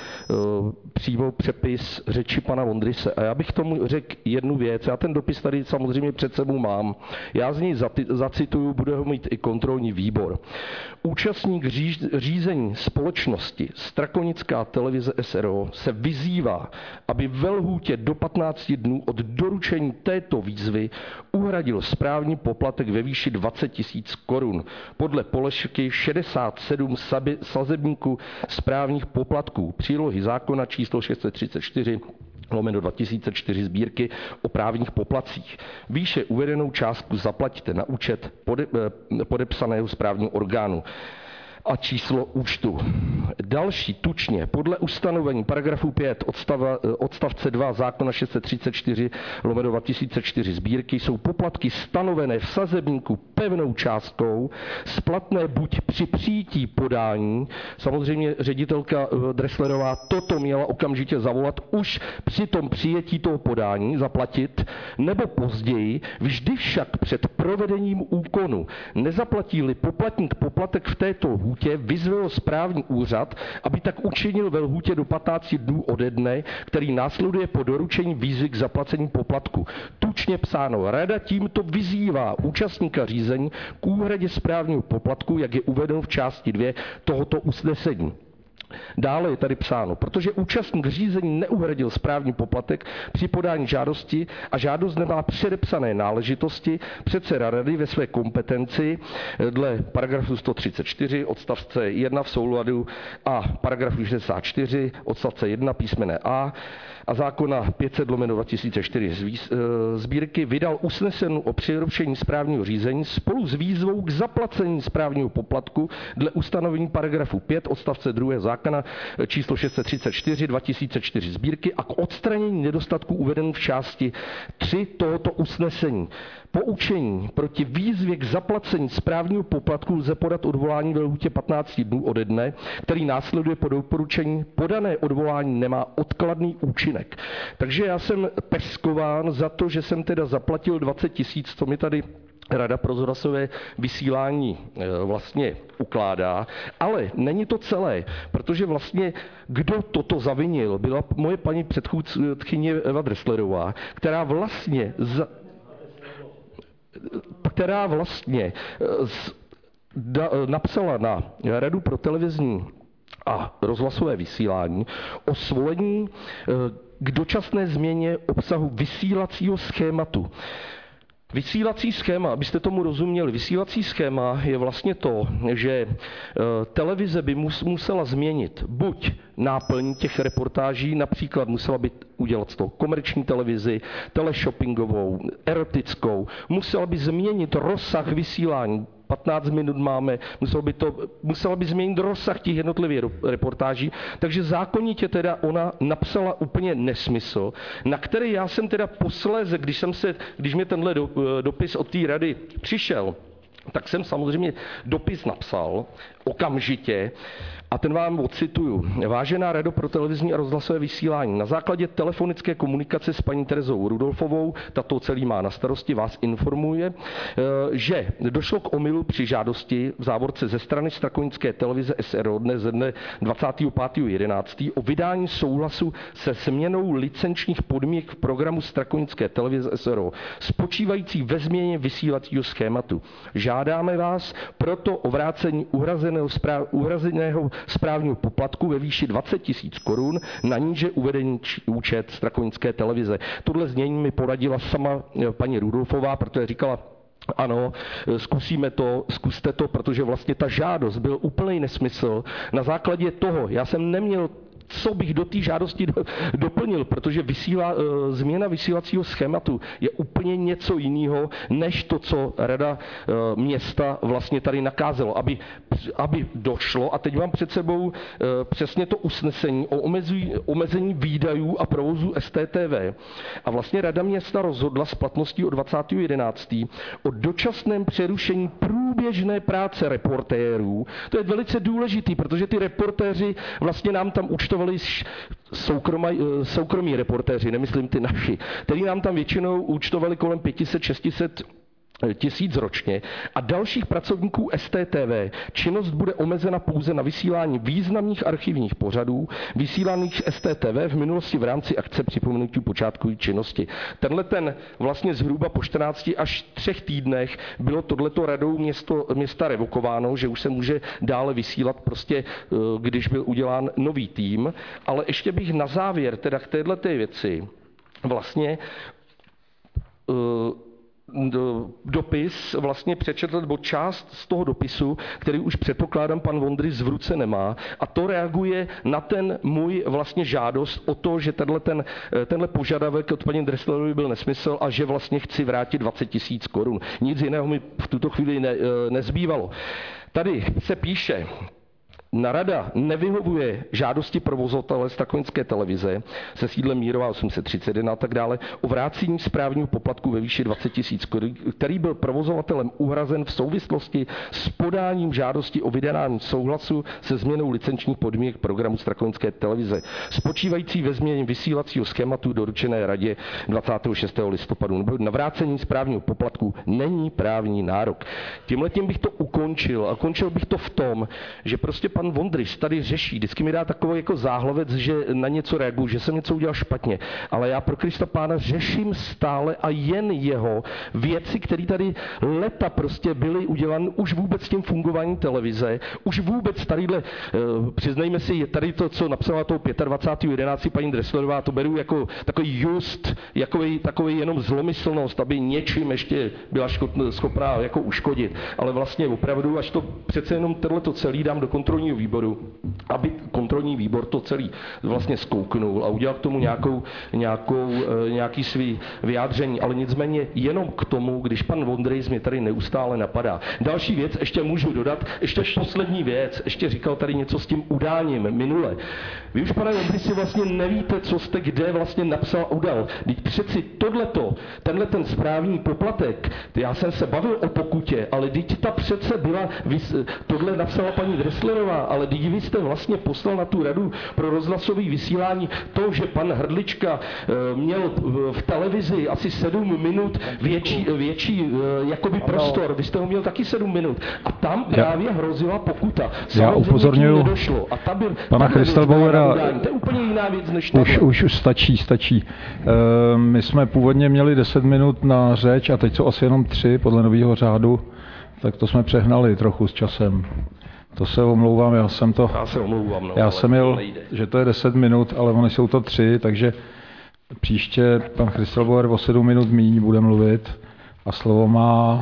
Speaker 8: uh, přímo přepis řeči pana Vondrise. A já bych tomu řekl jednu věc. Já ten dopis tady samozřejmě před sebou mám. Já z něj zacituju, bude ho mít i kontrolní výbor. Účastník říž, řízení společnosti Strakonická televize S R O se vyzývá, aby ve lhůtě do patnácti dnů od doručení této výzvy uhradil správní poplatek ve výši dvacet tisíc korun podle položky šedesát sedm sazebníku správních poplatků přílohy zákona číslo šest set třicet čtyři lomeno dva tisíce čtyři sbírky o právních poplatcích. Výše uvedenou částku zaplatíte na účet pode, podepsaného správního orgánu a číslo účtu. Další tučně podle ustanovení paragrafu pět odstava, odstavce dva zákona šest set třicet čtyři lomeno dva tisíce čtyři sbírky jsou poplatky stanovené v sazebníku pevnou částkou, splatné buď při přijítí podání, samozřejmě ředitelka Dresslerová toto měla okamžitě zavolat už při tom přijetí toho podání, zaplatit, nebo později, vždy však před provedením úkonu. Nezaplatí-li poplatník poplatek v této lhůtě, vyzval správní úřad, aby tak učinil ve lhůtě do patnácti dnů ode dne, který následuje po doručení výzvy k zaplacení poplatku. Tučně psáno, rada tímto vyzývá účastníka řízení k úhradě správního poplatku, jak je uvedeno v části dvě tohoto usnesení. Dále je tady psáno, protože účastník řízení neuhradil správní poplatek při podání žádosti a žádost nemá předepsané náležitosti, předseda rady ve své kompetenci dle paragrafu sto třicet čtyři odstavce jedna v souladu a paragrafu šedesát čtyři odstavce jedna písmene A a zákona pět set lomeno dva tisíce čtyři sbírky vydal usnesení o přerušení správního řízení spolu s výzvou k zaplacení správního poplatku dle ustanovení paragrafu pět odstavce druhé zákona číslo šest set třicet čtyři dva tisíce čtyři sbírky a k odstranění nedostatků uvedených v části tři tohoto usnesení. Poučení proti výzvě k zaplacení správního poplatku lze podat odvolání ve lhůtě patnácti dnů ode dne, který následuje po doporučení. Podané odvolání nemá odkladný účinek. Takže já jsem peskován za to, že jsem teda zaplatil dvacet tisíc, co mi tady Rada pro rozhlasové vysílání vlastně ukládá, ale není to celé, protože vlastně kdo toto zavinil, byla moje paní předchůdkyně Eva Dresslerová, která vlastně za, která vlastně z, da, napsala na Radu pro televizní a rozhlasové vysílání o svolení k dočasné změně obsahu vysílacího schématu. Vysílací schéma, abyste tomu rozuměli, vysílací schéma je vlastně to, že televize by musela změnit buď náplň těch reportáží, například musela by udělat z toho komerční televizi, teleshoppingovou, erotickou, musela by změnit rozsah vysílání. patnáct minut máme, muselo by, to, muselo by změnit rozsah těch jednotlivých reportáží, takže zákonitě teda ona napsala úplně nesmysl, na který já jsem teda posléze, když, jsem se, když mě tenhle do, dopis od té rady přišel, tak jsem samozřejmě dopis napsal okamžitě a ten vám ocituju. Vážená Rado pro televizní a rozhlasové vysílání, na základě telefonické komunikace s paní Terezou Rudolfovou, tato celý má na starosti, vás informuje, že došlo k omylu při žádosti v závorce ze strany Strakonické televize S R O dne ze dne dvacátého pátého jedenáctého o vydání souhlasu se změnou licenčních podmínek v programu Strakonické televize S R O, spočívající ve změně vysílacího schématu. Žádáme vás proto o vrácení uhrazeného, správ, uhrazeného správního poplatku ve výši dvacet tisíc korun na níže uvedený účet Strakonické televize. Tohle znění mi poradila sama paní Rudolfová, protože říkala, ano, zkusíme to, zkuste to, protože vlastně ta žádost byl úplný nesmysl. Na základě toho, já jsem neměl co bych do té žádosti do, doplnil, protože vysíla, e, změna vysílacího schématu je úplně něco jiného, než to, co Rada e, města vlastně tady nakázalo, aby, aby došlo, a teď mám před sebou e, přesně to usnesení o omezení, omezení výdajů a provozu S T T V. A vlastně Rada města rozhodla s platností od dvacátého jedenáctého o dočasném přerušení průběhu průběžné práce reportérů, to je velice důležitý, protože ty reportéři vlastně nám tam účtovali soukromí, soukromí reportéři, nemyslím ty naši, který nám tam většinou účtovali kolem pět set šest set tisíc ročně a dalších pracovníků S T T V. Činnost bude omezena pouze na vysílání významných archivních pořadů, vysílaných S T T V v minulosti v rámci akce připomenutí počátkové činnosti. Tenhle ten vlastně zhruba po čtrnácti až třech týdnech bylo tohleto radou město, města revokováno, že už se může dále vysílat prostě, když byl udělán nový tým, ale ještě bych na závěr teda k téhleté věci vlastně uh, dopis vlastně přečetl, nebo část z toho dopisu, který už předpokládám pan Vondry v ruce nemá, a to reaguje na ten můj vlastně žádost o to, že tenhle, ten, tenhle požadavek od paní Dresslerovy byl nesmysl a že vlastně chci vrátit dvacet tisíc korun. Nic jiného mi v tuto chvíli ne, nezbývalo. Tady se píše, Narada nevyhovuje žádosti provozovatele Strakonické televize se sídlem Mírová osm set třicet jedna a tak dále o vrácení správního poplatku ve výši dvacet tisíc korun, který byl provozovatelem uhrazen v souvislosti s podáním žádosti o vydání souhlasu se změnou licenčních podmínek programu Strakonické televize, spočívající ve změně vysílacího schématu doručené radě dvacátého šestého listopadu. Nebo na vrácení správního poplatku není právní nárok. Tímhletím bych to ukončil a ukončil bych to v tom, že prostě pan Vondrys tady řeší, vždycky mi dá takový jako záhlavec, že na něco reaguju, že jsem něco udělal špatně, ale já pro Krista Pána řeším stále a jen jeho věci, které tady leta prostě byly udělány už vůbec tím fungováním televize, už vůbec tadyhle, uh, přiznejme si, je tady to, co napsala toho dvacátého pátého jedenáctého paní Dresslerová, to beru jako takový just, jakový, takový jenom zlomyslnost, aby něčím ještě byla schopná jako uškodit, ale vlastně opravdu, až to přece jenom tohleto celý dám do kontrolního výboru, aby kontrolní výbor to celý vlastně zkouknul a udělal k tomu nějakou, nějakou, nějaký svý vyjádření, ale nicméně jenom k tomu, když pan Vondrejs mě tady neustále napadá. Další věc, ještě můžu dodat, ještě poslední věc, ještě říkal tady něco s tím udáním minule. Vy už, pane Vondrejsi, vlastně nevíte, co jste kde vlastně napsal a udal. Teď přeci tohleto, tenhle ten správní poplatek, já jsem se bavil o pokutě, ale teď ta přece byla, tohle napsala paní Dresslerová, ale když vy jste vlastně poslal na tu radu pro rozhlasové vysílání to, že pan Hrdlička měl v televizi asi sedm minut větší, větší jakoby prostor, vy jste ho měl taky sedm minut a tam právě hrozila pokuta.
Speaker 1: Já upozorňuji
Speaker 8: nedošlo. A tam byl,
Speaker 1: pana Christelbauera,
Speaker 8: to je úplně jiná věc než
Speaker 1: už, už, už stačí, stačí. E, my jsme původně měli deset minut na řeč a teď jsou asi jenom tři podle nového řádu, tak to jsme přehnali trochu s časem. To se omlouvám, já jsem to...
Speaker 8: Já se omlouvám, no,
Speaker 1: já jsem měl, že to je deset minut, ale oni jsou to tři, takže příště pan Christelbauer o sedm minut míň bude mluvit a slovo má...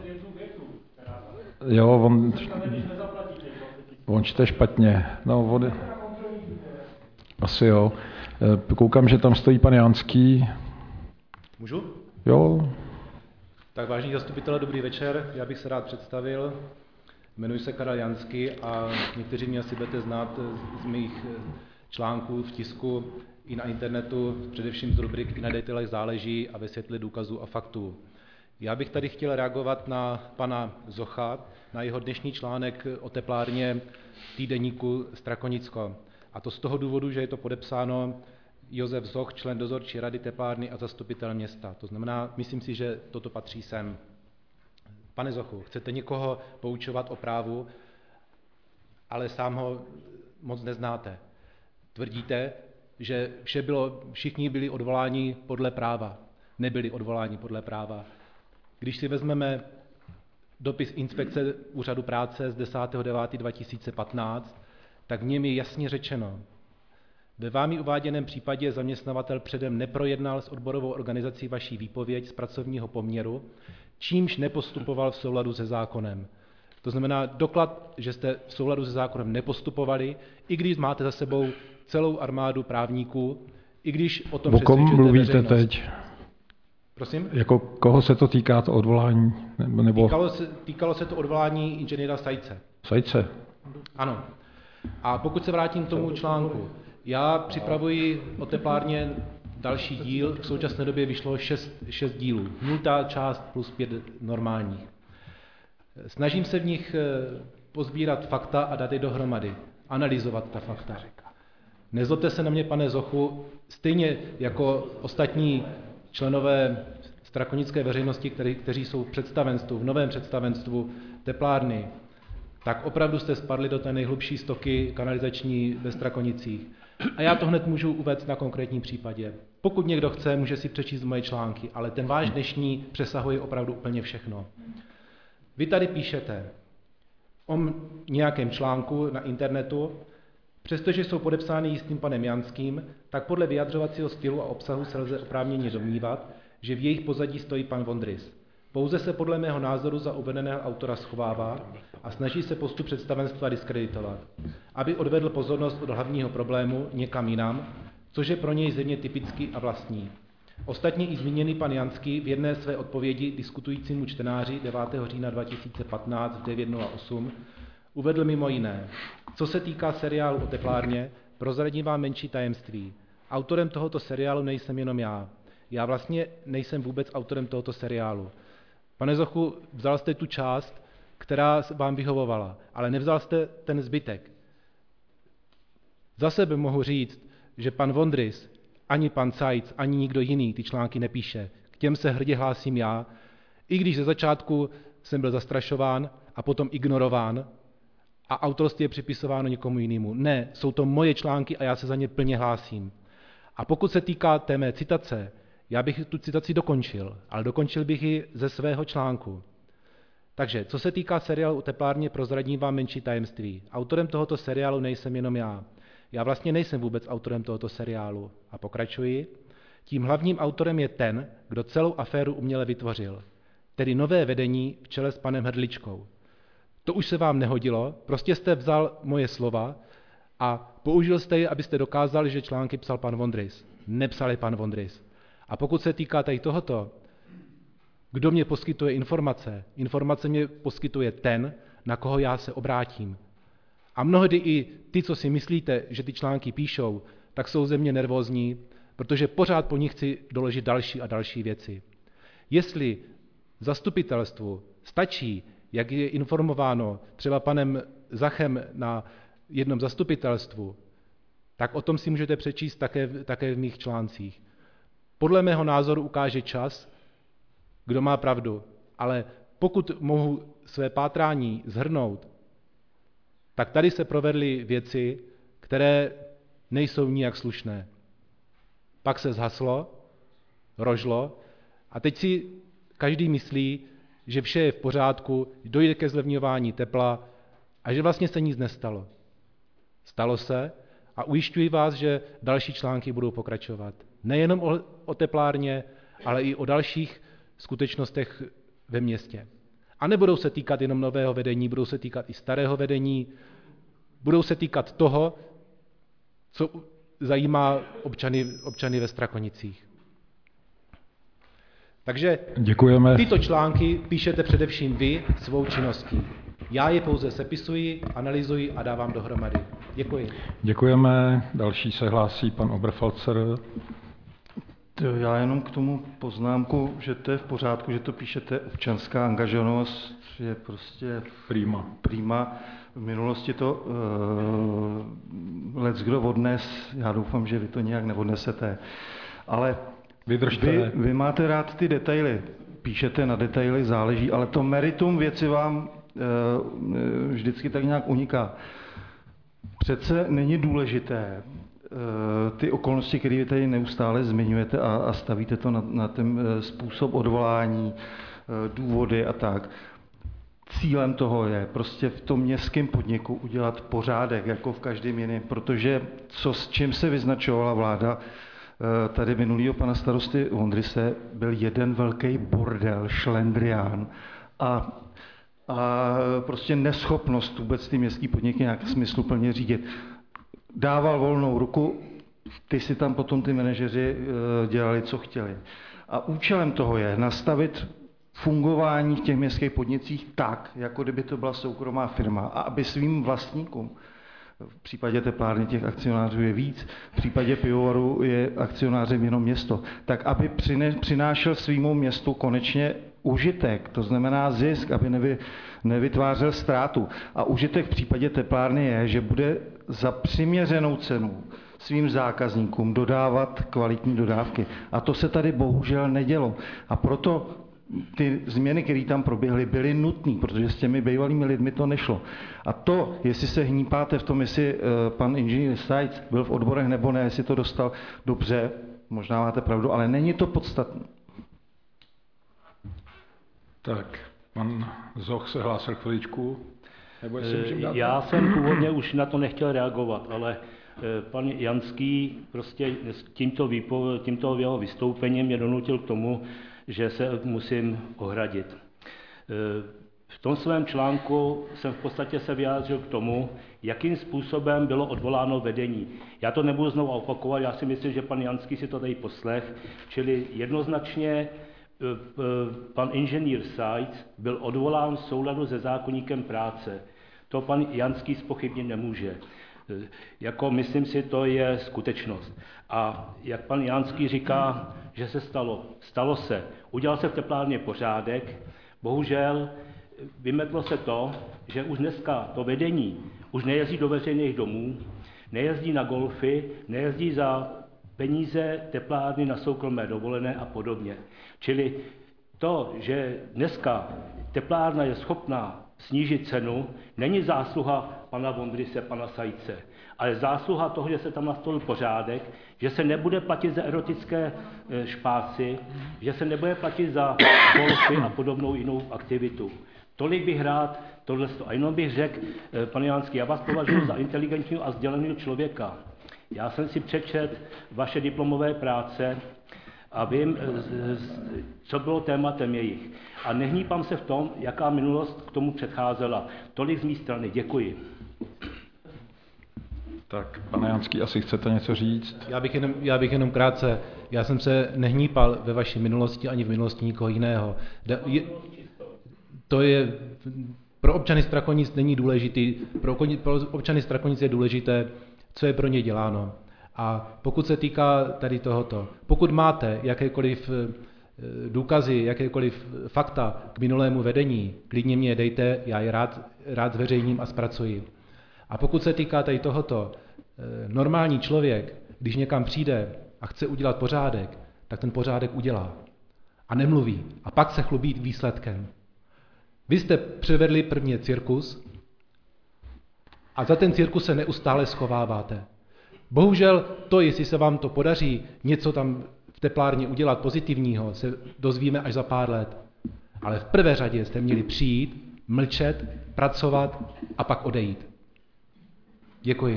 Speaker 1: Jo, on... On čte špatně. No, vody... Asi jo. Koukám, že tam stojí pan Janský.
Speaker 9: Můžu?
Speaker 1: Jo.
Speaker 9: Tak vážení zastupitelé, dobrý večer. Já bych se rád představil. Jmenuji se Karel Janský a někteří mě asi budete znát z mých článků v tisku i na internetu, především z rubrik I na detailech záleží a ve světle důkazů a faktů. Já bych tady chtěl reagovat na pana Zocha, na jeho dnešní článek o teplárně týdeníku Strakonicko. A to z toho důvodu, že je to podepsáno Josef Zoch, člen dozorčí rady teplárny a zastupitel města. To znamená, myslím si, že toto patří sem. Pane Zochu, chcete někoho poučovat o právu, ale sám ho moc neznáte. Tvrdíte, že vše bylo, všichni byli odvoláni podle práva. Nebyli odvoláni podle práva. Když si vezmeme dopis inspekce Úřadu práce z desátého devátého dva tisíce patnáct, tak v něm je jasně řečeno, ve vámi uváděném případě zaměstnavatel předem neprojednal s odborovou organizací vaší výpověď z pracovního poměru, čímž nepostupoval v souladu se zákonem. To znamená doklad, že jste v souladu se zákonem nepostupovali, i když máte za sebou celou armádu právníků, i když o tom přesvědčujete veřejnost. O kom mluvíte teď? Prosím?
Speaker 1: Jako koho se to týká, to odvolání? Nebo...
Speaker 9: Týkalo, se, týkalo se to odvolání inženýra Sajce.
Speaker 1: Sajce?
Speaker 9: Ano. A pokud se vrátím k tomu článku, já připravuji o teplárně další díl, v současné době vyšlo šest, šest dílů. Nultá část plus pět normálních. Snažím se v nich pozbírat fakta a dát je dohromady, analyzovat ta fakta. Nezlobte se na mě, pane Zochu, stejně jako ostatní členové strakonické veřejnosti, který, kteří jsou v představenstvu, v novém představenstvu teplárny, tak opravdu jste spadli do té nejhlubší stoky kanalizační ve Strakonicích. A já to hned můžu uvést na konkrétním případě. Pokud někdo chce, může si přečíst moje články, ale ten váš dnešní přesahuje opravdu úplně všechno. Vy tady píšete o nějakém článku na internetu, přestože jsou podepsány jistým panem Janským, tak podle vyjadřovacího stylu a obsahu se lze oprávněně domnívat, že v jejich pozadí stojí pan Vondrys. Pouze se podle mého názoru za uvedeného autora schovává a snaží se postup představenstva diskreditovat, aby odvedl pozornost od hlavního problému někam jinam, což je pro něj zřejmě typický a vlastní. Ostatně i zmíněný pan Janský v jedné své odpovědi diskutujícímu čtenáři devátého října dva tisíce patnáct v devět nula osm uvedl mimo jiné: co se týká seriálu o teplárně, prozradím vám menší tajemství. Autorem tohoto seriálu nejsem jenom já. Já vlastně nejsem vůbec autorem tohoto seriálu. Pane Zochu, vzal jste tu část, která vám vyhovovala, ale nevzal jste ten zbytek. Za sebe mohu říct, že pan Vondrys, ani pan Cajc, ani nikdo jiný ty články nepíše. K těm se hrdě hlásím já, i když ze začátku jsem byl zastrašován a potom ignorován a autorství je připisováno někomu jinému. Ne, jsou to moje články a já se za ně plně hlásím. A pokud se týká té mé citace, já bych tu citaci dokončil, ale dokončil bych ji ze svého článku. Takže, co se týká seriálu o teplárně, prozradím vám menší tajemství. Autorem tohoto seriálu nejsem jenom já. Já vlastně nejsem vůbec autorem tohoto seriálu. A pokračuji. Tím hlavním autorem je ten, kdo celou aféru uměle vytvořil. Tedy nové vedení v čele s panem Hrdličkou. To už se vám nehodilo, prostě jste vzal moje slova a použil jste je, abyste dokázali, že články psal pan Vondrys. Nepsal je pan Vondrys. A pokud se týká tady tohoto, kdo mě poskytuje informace, informace mě poskytuje ten, na koho já se obrátím. A mnohdy i ty, co si myslíte, že ty články píšou, tak jsou ze mě nervózní, protože pořád po nich chci doložit další a další věci. Jestli zastupitelstvu stačí, jak je informováno třeba panem Zachem na jednom zastupitelstvu, tak o tom si můžete přečíst také, také v mých článcích. Podle mého názoru ukáže čas, kdo má pravdu, ale pokud mohu své pátrání shrnout, tak tady se provedly věci, které nejsou nijak slušné. Pak se zhaslo, rožlo a teď si každý myslí, že vše je v pořádku, dojde ke zlevňování tepla a že vlastně se nic nestalo. Stalo se a ujišťuji vás, že další články budou pokračovat. Nejenom o, o teplárně, ale i o dalších skutečnostech ve městě. A nebudou se týkat jenom nového vedení, budou se týkat i starého vedení, budou se týkat toho, co zajímá občany, občany ve Strakonicích. Takže
Speaker 1: děkujeme.
Speaker 9: Tyto články píšete především vy svou činností. Já je pouze sepisuji, analyzuji a dávám dohromady. Děkuji.
Speaker 1: Děkujeme. Další se hlásí pan Oberfalzer.
Speaker 6: Já jenom k tomu poznámku, že to je v pořádku, že to píšete, občanská angažovanost je prostě
Speaker 1: prima.
Speaker 6: prima. V minulosti to uh, leckdo odnes, já doufám, že vy to nějak neodnesete, ale
Speaker 1: vydržte.
Speaker 6: Vy, vy máte rád ty detaily, píšete na detaily, záleží, ale to meritum věci vám uh, vždycky tak nějak uniká. Přece není důležité ty okolnosti, které vy tady neustále zmiňujete a, a stavíte to na, na ten způsob odvolání, důvody a tak. Cílem toho je prostě v tom městském podniku udělat pořádek, jako v každém jiném, protože co, s čím se vyznačovala vláda tady minulýho pana starosty Vondryse, byl jeden velký bordel, šlendrián a, a prostě neschopnost vůbec ty městský podniky nějak smysluplně řídit. Dával volnou ruku, ty si tam potom ty manažeři dělali, co chtěli. A účelem toho je nastavit fungování v těch městských podnicích tak, jako kdyby to byla soukromá firma a aby svým vlastníkům, v případě teplárny těch akcionářů je víc, v případě pivovaru je akcionářem jenom město, tak aby přinášel svýmu městu konečně užitek, to znamená zisk, aby nevy, nevytvářel ztrátu. A užitek v případě teplárny je, že bude za přiměřenou cenu svým zákazníkům dodávat kvalitní dodávky. A to se tady bohužel nedělo. A proto ty změny, které tam proběhly, byly nutné, protože s těmi bývalými lidmi to nešlo. A to, jestli se hnípáte v tom, jestli pan inženýr Sajc byl v odborech nebo ne, jestli to dostal dobře, možná máte pravdu, ale není to podstatné.
Speaker 1: Tak, pan Zoch se hlásil chviličku. Nebo
Speaker 7: Já jsem původně už na to nechtěl reagovat, ale pan Janský prostě tímto, výpo, tímto jeho vystoupením mě donutil k tomu, že se musím ohradit. V tom svém článku jsem v podstatě se vyjádřil k tomu, jakým způsobem bylo odvoláno vedení. Já to nebudu znovu opakovat, já si myslím, že pan Janský si to tady poslech, čili jednoznačně pan inženýr Sajc byl odvolán v souladu se zákoníkem práce. To pan Janský zpochybnit nemůže. Jako myslím si, to je skutečnost. A jak pan Janský říká, že se stalo, stalo se. Udělal se v teplárně pořádek, bohužel vymetlo se to, že už dneska to vedení už nejezdí do veřejných domů, nejezdí na golfy, nejezdí za peníze teplárny na soukromé dovolené a podobně. Čili to, že dneska teplárna je schopná snížit cenu, není zásluha pana Vondrise, pana Sajce, ale zásluha toho, že se tam nastolil pořádek, že se nebude platit za erotické špásy, že se nebude platit za golfy a podobnou jinou aktivitu. Tolik bych rád tohleto. A jenom bych řekl, pane Janský, já vás považuji za inteligentního a vzdělaného člověka. Já jsem si přečetl vaše diplomové práce a vím, co bylo tématem jejich. A nehnípám se v tom, jaká minulost k tomu předcházela. Tolik z mé strany. Děkuji.
Speaker 1: Tak, pane Janský, asi chcete něco říct?
Speaker 9: Já bych jenom, já bych jenom krátce, já jsem se nehnípal ve vaší minulosti ani v minulosti nikoho jiného. Je, to je, pro občany Strakonic není důležitý, pro občany Strakonic je důležité, co je pro ně děláno. A pokud se týká tady tohoto, pokud máte jakékoliv důkazy, jakékoliv fakta k minulému vedení, klidně mě je dejte, já je rád, rád zveřejním a zpracuji. A pokud se týká tady tohoto, normální člověk, když někam přijde a chce udělat pořádek, tak ten pořádek udělá. A nemluví. A pak se chlubí výsledkem. Vy jste převedli prvně cirkus a za ten cirkus se neustále schováváte. Bohužel to, jestli se vám to podaří něco tam v teplárně udělat pozitivního, se dozvíme až za pár let. Ale v prvé řadě jste měli přijít, mlčet, pracovat a pak odejít. Děkuji.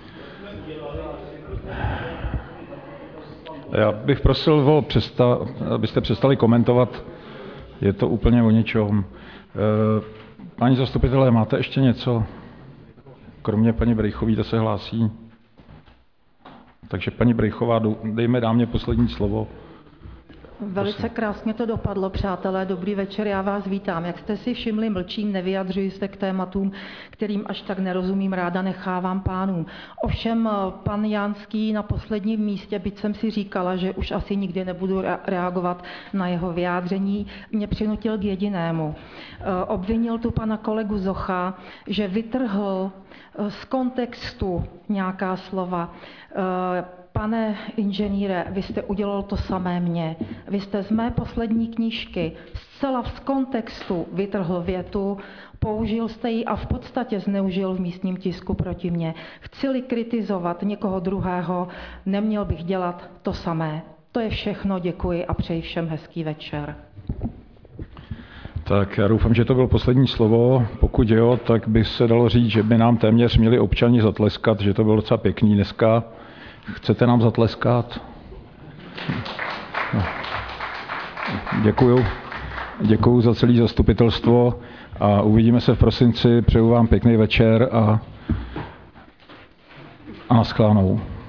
Speaker 1: Já bych prosil, o přesta, abyste přestali komentovat. Je to úplně o ničem. Páni zastupitelé, máte ještě něco? Kromě paní Brejchové, ta se hlásí. Takže paní Brejchová, dejme dámě poslední slovo.
Speaker 10: Velice krásně to dopadlo, přátelé. Dobrý večer, já vás vítám. Jak jste si všimli, mlčím, nevyjadřuji se k tématům, kterým až tak nerozumím, ráda nechávám pánům. Ovšem pan Janský na posledním místě, byť jsem si říkala, že už asi nikdy nebudu reagovat na jeho vyjádření, mě přinutil k jedinému. Obvinil tu pana kolegu Zocha, že vytrhl z kontextu nějaká slova. Pane inženýre, vy jste udělal to samé mně. Vy jste z mé poslední knížky zcela z kontextu vytrhl větu, použil jste ji a v podstatě zneužil v místním tisku proti mně. Chci-li kritizovat někoho druhého, neměl bych dělat to samé. To je všechno, děkuji a přeji všem hezký večer.
Speaker 1: Tak já doufám, že to bylo poslední slovo. Pokud jo, tak by se dalo říct, že by nám téměř měli občani zatleskat, že to bylo docela pěkný dneska. Chcete nám zatleskat? No. Děkuju. Děkuju za celé zastupitelstvo a uvidíme se v prosinci. Přeju vám pěkný večer a, a naschledanou.